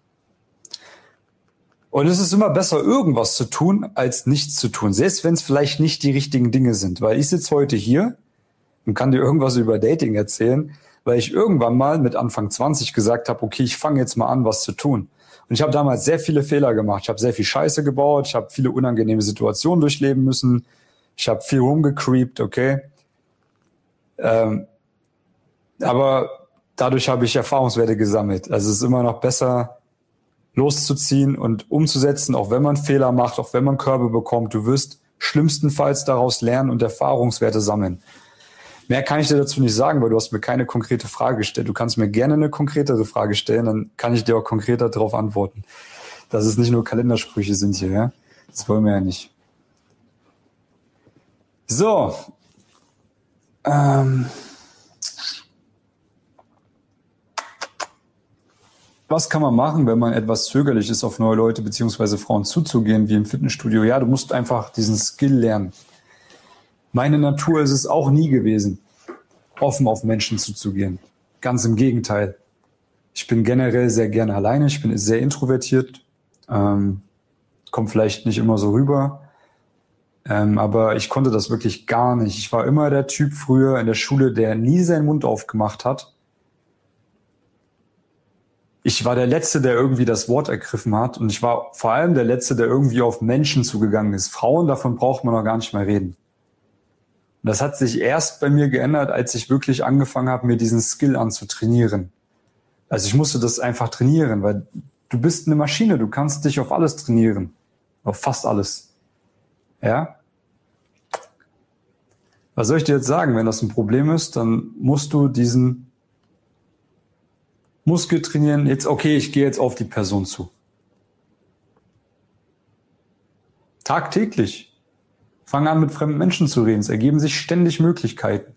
Und es ist immer besser, irgendwas zu tun, als nichts zu tun. Selbst wenn es vielleicht nicht die richtigen Dinge sind. Weil ich sitze heute hier und kann dir irgendwas über Dating erzählen, weil ich irgendwann mal mit Anfang zwanzig gesagt habe, okay, ich fange jetzt mal an, was zu tun. Und ich habe damals sehr viele Fehler gemacht. Ich habe sehr viel Scheiße gebaut. Ich habe viele unangenehme Situationen durchleben müssen. Ich habe viel rumgecreept, okay. Ähm, aber dadurch habe ich Erfahrungswerte gesammelt. Also es ist immer noch besser, loszuziehen und umzusetzen, auch wenn man Fehler macht, auch wenn man Körbe bekommt. Du wirst schlimmstenfalls daraus lernen und Erfahrungswerte sammeln. Mehr kann ich dir dazu nicht sagen, weil du hast mir keine konkrete Frage gestellt. Du kannst mir gerne eine konkretere Frage stellen, dann kann ich dir auch konkreter darauf antworten. Dass es nicht nur Kalendersprüche sind hier, ja? Das wollen wir ja nicht. So. Ähm... Was kann man machen, wenn man etwas zögerlich ist, auf neue Leute bzw. Frauen zuzugehen, wie im Fitnessstudio? Ja, du musst einfach diesen Skill lernen. Meine Natur ist es auch nie gewesen, offen auf Menschen zuzugehen. Ganz im Gegenteil. Ich bin generell sehr gerne alleine, ich bin sehr introvertiert, ähm, kommt vielleicht nicht immer so rüber, ähm, aber ich konnte das wirklich gar nicht. Ich war immer der Typ früher in der Schule, der nie seinen Mund aufgemacht hat. Ich war der Letzte, der irgendwie das Wort ergriffen hat und ich war vor allem der Letzte, der irgendwie auf Menschen zugegangen ist. Frauen, davon braucht man noch gar nicht mehr reden. Und das hat sich erst bei mir geändert, als ich wirklich angefangen habe, mir diesen Skill anzutrainieren. Also ich musste das einfach trainieren, weil du bist eine Maschine, du kannst dich auf alles trainieren. Auf fast alles. Ja? Was soll ich dir jetzt sagen? Wenn das ein Problem ist, dann musst du diesen Muskel trainieren, jetzt okay, ich gehe jetzt auf die Person zu. Tagtäglich. Fang an, mit fremden Menschen zu reden. Es ergeben sich ständig Möglichkeiten.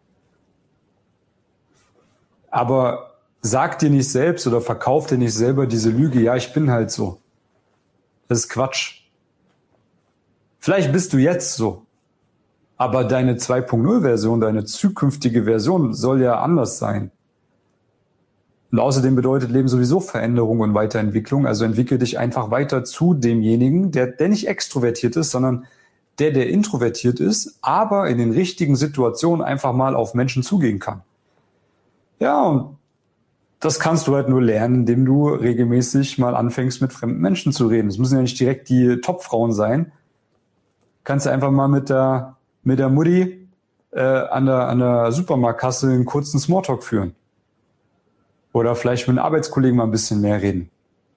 Aber sag dir nicht selbst oder verkauf dir nicht selber diese Lüge, ja, ich bin halt so. Das ist Quatsch. Vielleicht bist du jetzt so. Aber deine zwei Punkt null Version, deine zukünftige Version soll ja anders sein. Und außerdem bedeutet Leben sowieso Veränderung und Weiterentwicklung. Also entwickle dich einfach weiter zu demjenigen, der, der nicht extrovertiert ist, sondern der, der introvertiert ist, aber in den richtigen Situationen einfach mal auf Menschen zugehen kann. Ja, und das kannst du halt nur lernen, indem du regelmäßig mal anfängst, mit fremden Menschen zu reden. Es müssen ja nicht direkt die Topfrauen sein. Kannst du einfach mal mit der, mit der Mutti äh, an der, an der Supermarktkasse einen kurzen Smalltalk führen. Oder vielleicht mit einem Arbeitskollegen mal ein bisschen mehr reden.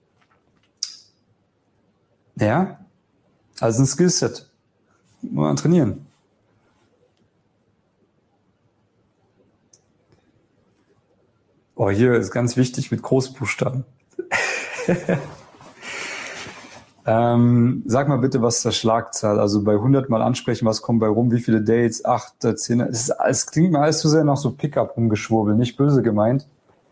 Ja? Also ein Skillset. Muss man trainieren. Oh, hier ist ganz wichtig mit Großbuchstaben. Ähm, sag mal bitte, was ist der Schlagzahl? Also bei hundert Mal ansprechen, was kommt bei rum? Wie viele Dates? Acht, äh, zehn? Es, ist, es klingt mir alles zu sehr nach so Pickup-Rumgeschwurbel, nicht böse gemeint.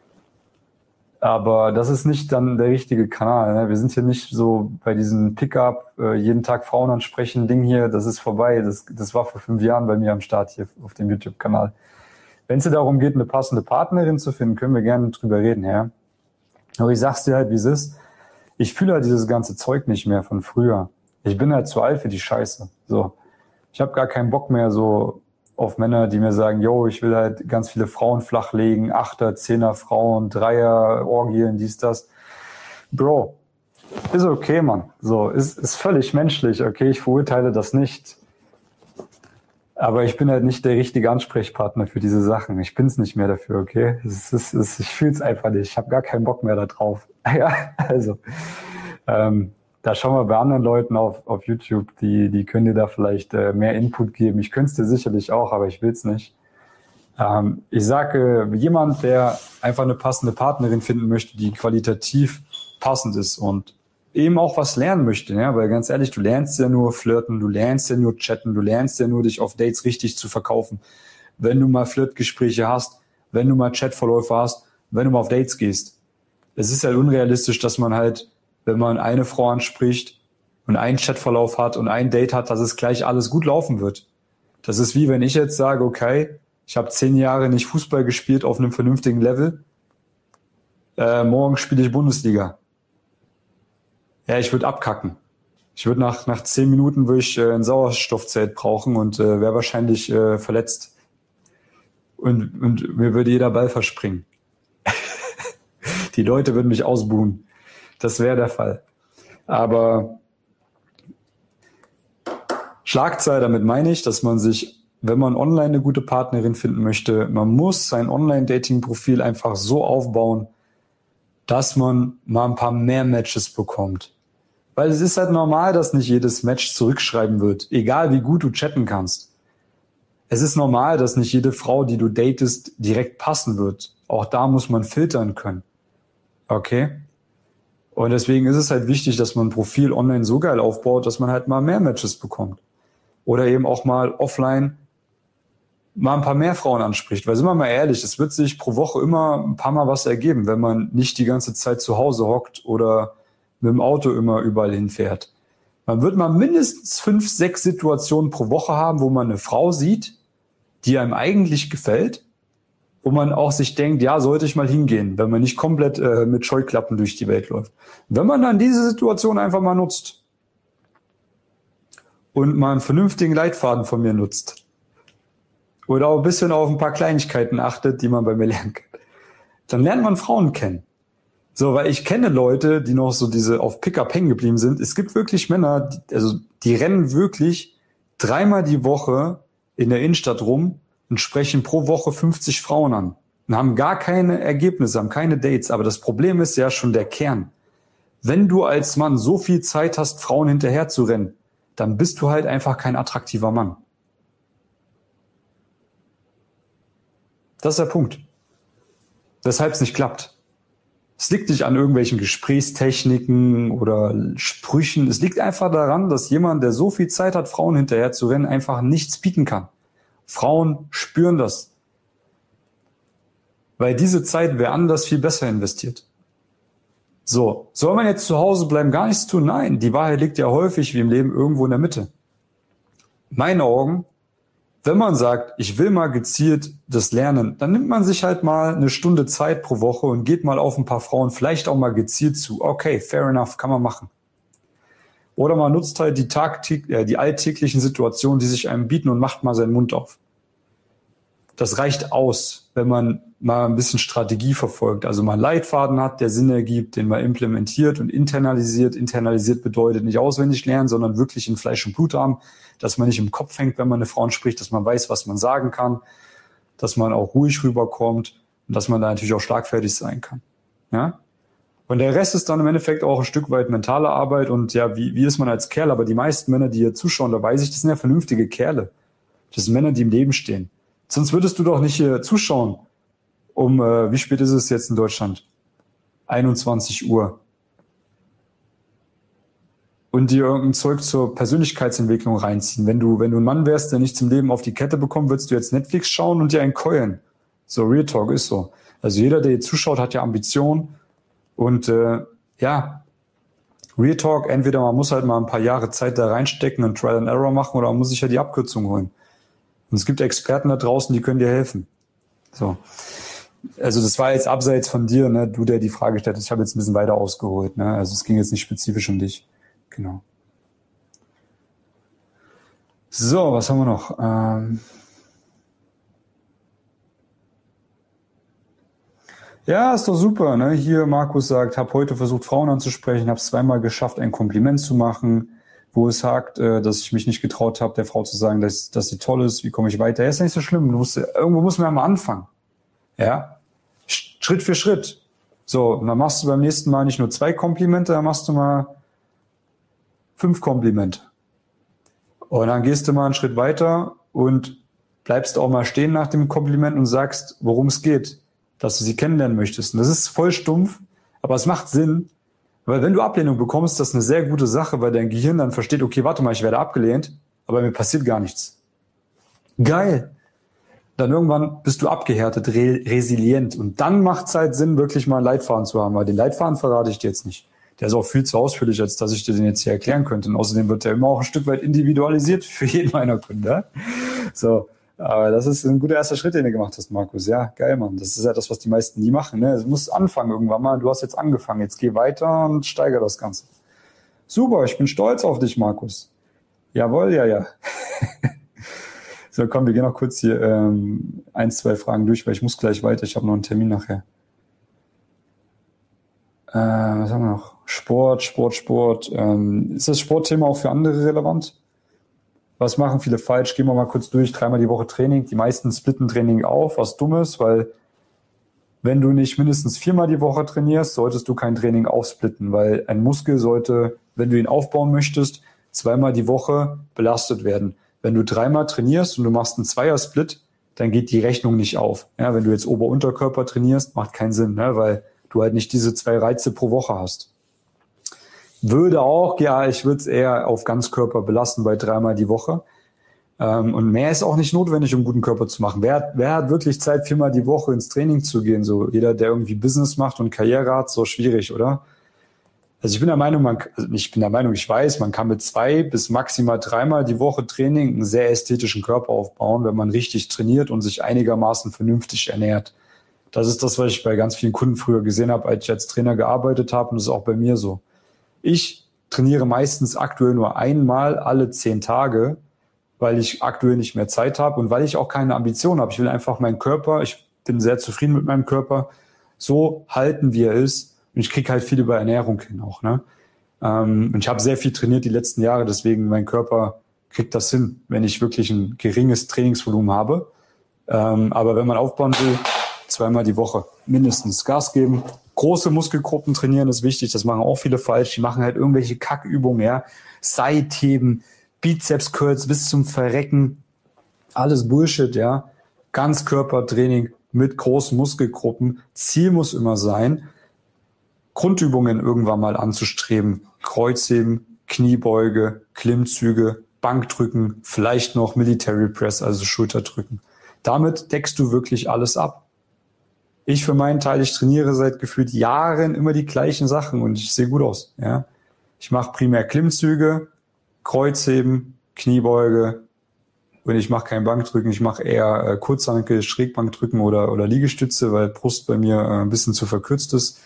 Aber das ist nicht dann der richtige Kanal. Ne? Wir sind hier nicht so bei diesem Pickup, äh, jeden Tag Frauen ansprechen, Ding hier, das ist vorbei. Das, das war vor fünf Jahren bei mir am Start hier auf dem YouTube-Kanal. Wenn es dir darum geht, eine passende Partnerin zu finden, können wir gerne drüber reden, ja. Aber ich sag's dir halt, wie es ist. Ich fühle halt dieses ganze Zeug nicht mehr von früher. Ich bin halt zu alt für die Scheiße. So, ich habe gar keinen Bock mehr so auf Männer, die mir sagen, yo, ich will halt ganz viele Frauen flachlegen, Achter, Zehner Frauen, Dreier, Orgien, dies, das. Bro, ist okay, Mann. So, ist, ist völlig menschlich, okay? Ich verurteile das nicht. Aber ich bin halt nicht der richtige Ansprechpartner für diese Sachen. Ich bin's nicht mehr dafür, okay? Es ist, es ist, ich fühl's einfach nicht. Ich habe gar keinen Bock mehr da drauf. Ja, also, ähm, da schauen wir bei anderen Leuten auf, auf YouTube, die, die können dir da vielleicht äh, mehr Input geben. Ich könnte es dir sicherlich auch, aber ich will's nicht. Ähm, ich sage, jemand, der einfach eine passende Partnerin finden möchte, die qualitativ passend ist und eben auch was lernen möchte, ja, weil ganz ehrlich, du lernst ja nur flirten, du lernst ja nur chatten, du lernst ja nur dich auf Dates richtig zu verkaufen. Wenn du mal Flirtgespräche hast, wenn du mal Chatverläufe hast, wenn du mal auf Dates gehst. Es ist halt unrealistisch, dass man halt, wenn man eine Frau anspricht und einen Chatverlauf hat und ein Date hat, dass es gleich alles gut laufen wird. Das ist wie wenn ich jetzt sage, okay, ich habe zehn Jahre nicht Fußball gespielt auf einem vernünftigen Level, äh, morgen spiele ich Bundesliga. Ja, ich würde abkacken. Ich würde nach nach zehn Minuten würde ich äh, ein Sauerstoffzelt brauchen und äh, wäre wahrscheinlich äh, verletzt. Und, und mir würde jeder Ball verspringen. Die Leute würden mich ausbuhen. Das wäre der Fall. Aber Schlagzahl, damit meine ich, dass man sich, wenn man online eine gute Partnerin finden möchte, man muss sein Online-Dating-Profil einfach so aufbauen, dass man mal ein paar mehr Matches bekommt. Weil es ist halt normal, dass nicht jedes Match zurückschreiben wird, egal wie gut du chatten kannst. Es ist normal, dass nicht jede Frau, die du datest, direkt passen wird. Auch da muss man filtern können. Okay? Und deswegen ist es halt wichtig, dass man ein Profil online so geil aufbaut, dass man halt mal mehr Matches bekommt. Oder eben auch mal offline mal ein paar mehr Frauen anspricht. Weil sind wir mal ehrlich, es wird sich pro Woche immer ein paar Mal was ergeben, wenn man nicht die ganze Zeit zu Hause hockt oder mit dem Auto immer überall hinfährt. Man wird mal mindestens fünf, sechs Situationen pro Woche haben, wo man eine Frau sieht, die einem eigentlich gefällt, wo man auch sich denkt, ja, sollte ich mal hingehen, wenn man nicht komplett äh, mit Scheuklappen durch die Welt läuft. Wenn man dann diese Situation einfach mal nutzt und mal einen vernünftigen Leitfaden von mir nutzt oder auch ein bisschen auf ein paar Kleinigkeiten achtet, die man bei mir lernen kann, dann lernt man Frauen kennen. So, weil ich kenne Leute, die noch so diese auf Pickup hängen geblieben sind. Es gibt wirklich Männer, die, also die rennen wirklich dreimal die Woche in der Innenstadt rum und sprechen pro Woche fünfzig Frauen an und haben gar keine Ergebnisse, haben keine Dates. Aber das Problem ist ja schon der Kern. Wenn du als Mann so viel Zeit hast, Frauen hinterher zu rennen, dann bist du halt einfach kein attraktiver Mann. Das ist der Punkt. Weshalb es nicht klappt. Es liegt nicht an irgendwelchen Gesprächstechniken oder Sprüchen. Es liegt einfach daran, dass jemand, der so viel Zeit hat, Frauen hinterher zu rennen, einfach nichts bieten kann. Frauen spüren das. Weil diese Zeit wäre anders viel besser investiert. So, soll man jetzt zu Hause bleiben, gar nichts tun? Nein, die Wahrheit liegt ja häufig wie im Leben irgendwo in der Mitte. In meinen Augen, wenn man sagt, ich will mal gezielt das lernen, dann nimmt man sich halt mal eine Stunde Zeit pro Woche und geht mal auf ein paar Frauen, vielleicht auch mal gezielt zu. Okay, fair enough, kann man machen. Oder man nutzt halt die, Tagtäg- äh, die alltäglichen Situationen, die sich einem bieten und macht mal seinen Mund auf. Das reicht aus, wenn man mal ein bisschen Strategie verfolgt, also mal einen Leitfaden hat, der Sinn ergibt, den man implementiert und internalisiert. Internalisiert bedeutet nicht auswendig lernen, sondern wirklich in Fleisch und Blut haben, dass man nicht im Kopf hängt, wenn man eine Frau spricht, dass man weiß, was man sagen kann, dass man auch ruhig rüberkommt und dass man da natürlich auch schlagfertig sein kann. Ja? Und der Rest ist dann im Endeffekt auch ein Stück weit mentale Arbeit und ja, wie, wie ist man als Kerl? Aber die meisten Männer, die hier zuschauen, da weiß ich, das sind ja vernünftige Kerle. Das sind Männer, die im Leben stehen. Sonst würdest du doch nicht hier zuschauen. Um, äh, wie spät ist es jetzt in Deutschland? einundzwanzig Uhr. und dir irgendein Zeug zur Persönlichkeitsentwicklung reinziehen. Wenn du, wenn du ein Mann wärst, der nichts im Leben auf die Kette bekommt, würdest du jetzt Netflix schauen und dir einen keulen. So, Real Talk ist so. Also jeder, der hier zuschaut, hat ja Ambitionen und äh, ja, Real Talk, entweder man muss halt mal ein paar Jahre Zeit da reinstecken und Trial and Error machen oder man muss sich ja die Abkürzung holen. Und es gibt Experten da draußen, die können dir helfen. So. Also das war jetzt abseits von dir, ne? Du, der die Frage stellt. Ich habe jetzt ein bisschen weiter ausgeholt. Ne? Also es ging jetzt nicht spezifisch um dich. Genau. So, was haben wir noch? Ähm ja, ist doch super. Ne? Hier Markus sagt, habe heute versucht, Frauen anzusprechen, habe es zweimal geschafft, ein Kompliment zu machen, wo es sagt, äh, dass ich mich nicht getraut habe, der Frau zu sagen, dass, dass sie toll ist. Wie komme ich weiter? Ja, ist nicht so schlimm. Du musst, irgendwo muss man ja mal anfangen. Ja, Schritt für Schritt. So, und dann machst du beim nächsten Mal nicht nur zwei Komplimente, dann machst du mal fünf Komplimente. Und dann gehst du mal einen Schritt weiter und bleibst auch mal stehen nach dem Kompliment und sagst, worum es geht, dass du sie kennenlernen möchtest. Und das ist voll stumpf, aber es macht Sinn, weil wenn du Ablehnung bekommst, das ist eine sehr gute Sache, weil dein Gehirn dann versteht, okay, warte mal, ich werde abgelehnt, aber mir passiert gar nichts. Geil. Dann irgendwann bist du abgehärtet, re- resilient. Und dann macht es halt Sinn, wirklich mal einen Leitfaden zu haben. Weil den Leitfaden verrate ich dir jetzt nicht. Der ist auch viel zu ausführlich, als dass ich dir den jetzt hier erklären könnte. Und außerdem wird der immer auch ein Stück weit individualisiert für jeden meiner Kunden. So, aber das ist ein guter erster Schritt, den du gemacht hast, Markus. Ja, geil, Mann. Das ist ja das, was die meisten nie machen. Ne? Du musst anfangen irgendwann mal. Du hast jetzt angefangen. Jetzt geh weiter und steigere das Ganze. Super, ich bin stolz auf dich, Markus. Jawohl, ja, ja. So, komm, wir gehen noch kurz hier ähm, ein, zwei Fragen durch, weil ich muss gleich weiter. Ich habe noch einen Termin nachher. Äh, was haben wir noch? Sport, Sport, Sport. Ähm, ist das Sportthema auch für andere relevant? Was machen viele falsch? Gehen wir mal kurz durch. Dreimal die Woche Training. Die meisten splitten Training auf, was dumm ist, weil wenn du nicht mindestens viermal die Woche trainierst, solltest du kein Training aufsplitten, weil ein Muskel sollte, wenn du ihn aufbauen möchtest, zweimal die Woche belastet werden. Wenn du dreimal trainierst und du machst einen Zweier-Split, dann geht die Rechnung nicht auf. Ja, wenn du jetzt Ober-Unterkörper trainierst, macht keinen Sinn, ne, weil du halt nicht diese zwei Reize pro Woche hast. Würde auch, ja, ich würde es eher auf Ganzkörper belassen bei dreimal die Woche. Ähm, und mehr ist auch nicht notwendig, um einen guten Körper zu machen. Wer, wer hat wirklich Zeit, viermal die Woche ins Training zu gehen? So jeder, der irgendwie Business macht und Karriere hat, so schwierig, oder? Also ich bin der Meinung, man, also ich bin der Meinung, ich weiß, man kann mit zwei bis maximal dreimal die Woche Training einen sehr ästhetischen Körper aufbauen, wenn man richtig trainiert und sich einigermaßen vernünftig ernährt. Das ist das, was ich bei ganz vielen Kunden früher gesehen habe, als ich als Trainer gearbeitet habe, und das ist auch bei mir so. Ich trainiere meistens aktuell nur einmal alle zehn Tage, weil ich aktuell nicht mehr Zeit habe und weil ich auch keine Ambition habe. Ich will einfach meinen Körper, ich bin sehr zufrieden mit meinem Körper, so halten, wie er ist. Und ich kriege halt viel über Ernährung hin auch. Ne? Ähm, und ich habe sehr viel trainiert die letzten Jahre, deswegen mein Körper kriegt das hin, wenn ich wirklich ein geringes Trainingsvolumen habe. Ähm, aber wenn man aufbauen will, zweimal die Woche mindestens Gas geben. Große Muskelgruppen trainieren ist wichtig, das machen auch viele falsch. Die machen halt irgendwelche Kackübungen, ja. Seitheben, Bizeps-Curls bis zum Verrecken. Alles Bullshit, ja. Ganzkörpertraining mit großen Muskelgruppen. Ziel muss immer sein, Grundübungen irgendwann mal anzustreben. Kreuzheben, Kniebeuge, Klimmzüge, Bankdrücken, vielleicht noch Military Press, also Schulterdrücken. Damit deckst du wirklich alles ab. Ich für meinen Teil, ich trainiere seit gefühlt Jahren immer die gleichen Sachen und ich sehe gut aus. Ja, ich mache primär Klimmzüge, Kreuzheben, Kniebeuge und ich mache kein Bankdrücken. Ich mache eher äh, Kurzhantel, Schrägbankdrücken oder oder Liegestütze, weil Brust bei mir äh, ein bisschen zu verkürzt ist.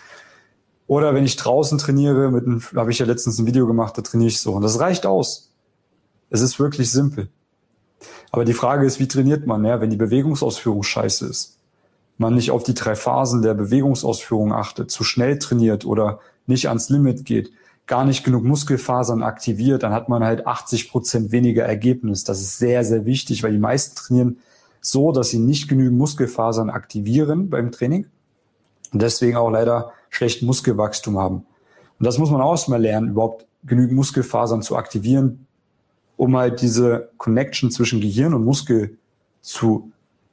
Oder wenn ich draußen trainiere, mit einem, habe ich ja letztens ein Video gemacht, da trainiere ich so und das reicht aus. Es ist wirklich simpel. Aber die Frage ist, wie trainiert man, ja, wenn die Bewegungsausführung scheiße ist? Man nicht auf die drei Phasen der Bewegungsausführung achtet, zu schnell trainiert oder nicht ans Limit geht, gar nicht genug Muskelfasern aktiviert, dann hat man halt achtzig Prozent weniger Ergebnis. Das ist sehr, sehr wichtig, weil die meisten trainieren so, dass sie nicht genügend Muskelfasern aktivieren beim Training und deswegen auch leider schlechten Muskelwachstum haben. Und das muss man auch erstmal lernen, überhaupt genügend Muskelfasern zu aktivieren, um halt diese Connection zwischen Gehirn und Muskel zu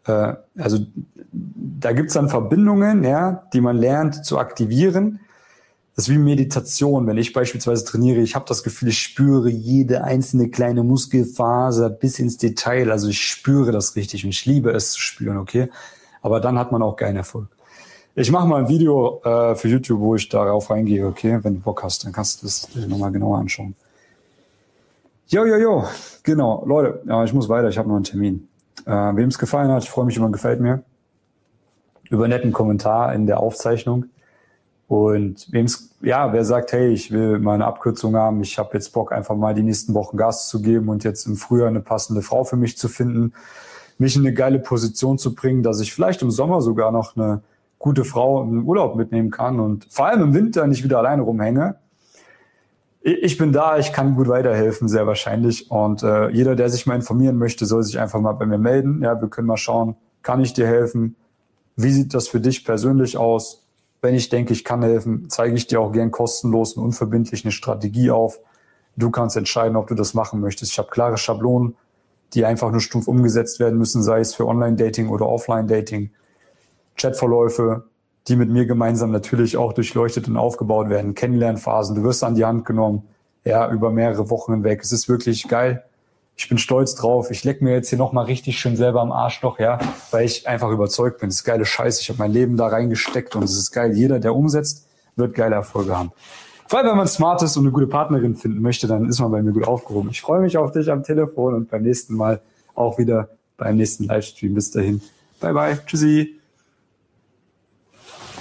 also da gibt's dann Verbindungen, ja, die man lernt zu aktivieren. Das ist wie Meditation. Wenn ich beispielsweise trainiere, ich habe das Gefühl, ich spüre jede einzelne kleine Muskelfaser bis ins Detail. Also ich spüre das richtig und ich liebe es zu spüren, okay? Aber dann hat man auch keinen Erfolg. Ich mache mal ein Video äh, für YouTube, wo ich darauf reingehe, okay? Wenn du Bock hast, dann kannst du das nochmal genauer anschauen. Jo, jo, jo. Genau, Leute, ja, ich muss weiter, ich habe noch einen Termin. Äh, wem es gefallen hat, ich freue mich über ein Gefällt mir. Über einen netten Kommentar in der Aufzeichnung. Und wem's, ja, wer sagt, hey, ich will mal eine Abkürzung haben, ich habe jetzt Bock, einfach mal die nächsten Wochen Gas zu geben und jetzt im Frühjahr eine passende Frau für mich zu finden, mich in eine geile Position zu bringen, dass ich vielleicht im Sommer sogar noch eine gute Frau im Urlaub mitnehmen kann und vor allem im Winter nicht wieder alleine rumhänge. Ich bin da, ich kann gut weiterhelfen, sehr wahrscheinlich. Und äh, jeder, der sich mal informieren möchte, soll sich einfach mal bei mir melden. Ja, wir können mal schauen, kann ich dir helfen? Wie sieht das für dich persönlich aus? Wenn ich denke, ich kann helfen, zeige ich dir auch gern kostenlos und unverbindlich eine Strategie auf. Du kannst entscheiden, ob du das machen möchtest. Ich habe klare Schablonen, die einfach nur stumpf umgesetzt werden müssen, sei es für Online-Dating oder Offline-Dating. Chatverläufe, die mit mir gemeinsam natürlich auch durchleuchtet und aufgebaut werden. Kennenlernphasen, du wirst an die Hand genommen, ja, über mehrere Wochen hinweg. Es ist wirklich geil. Ich bin stolz drauf. Ich leck mir jetzt hier nochmal richtig schön selber am Arschloch, ja, weil ich einfach überzeugt bin. Das ist geile Scheiße. Ich habe mein Leben da reingesteckt und es ist geil. Jeder, der umsetzt, wird geile Erfolge haben. Vor allem, wenn man smart ist und eine gute Partnerin finden möchte, dann ist man bei mir gut aufgehoben. Ich freue mich auf dich am Telefon und beim nächsten Mal auch wieder beim nächsten Livestream. Bis dahin. Bye, bye. Tschüssi.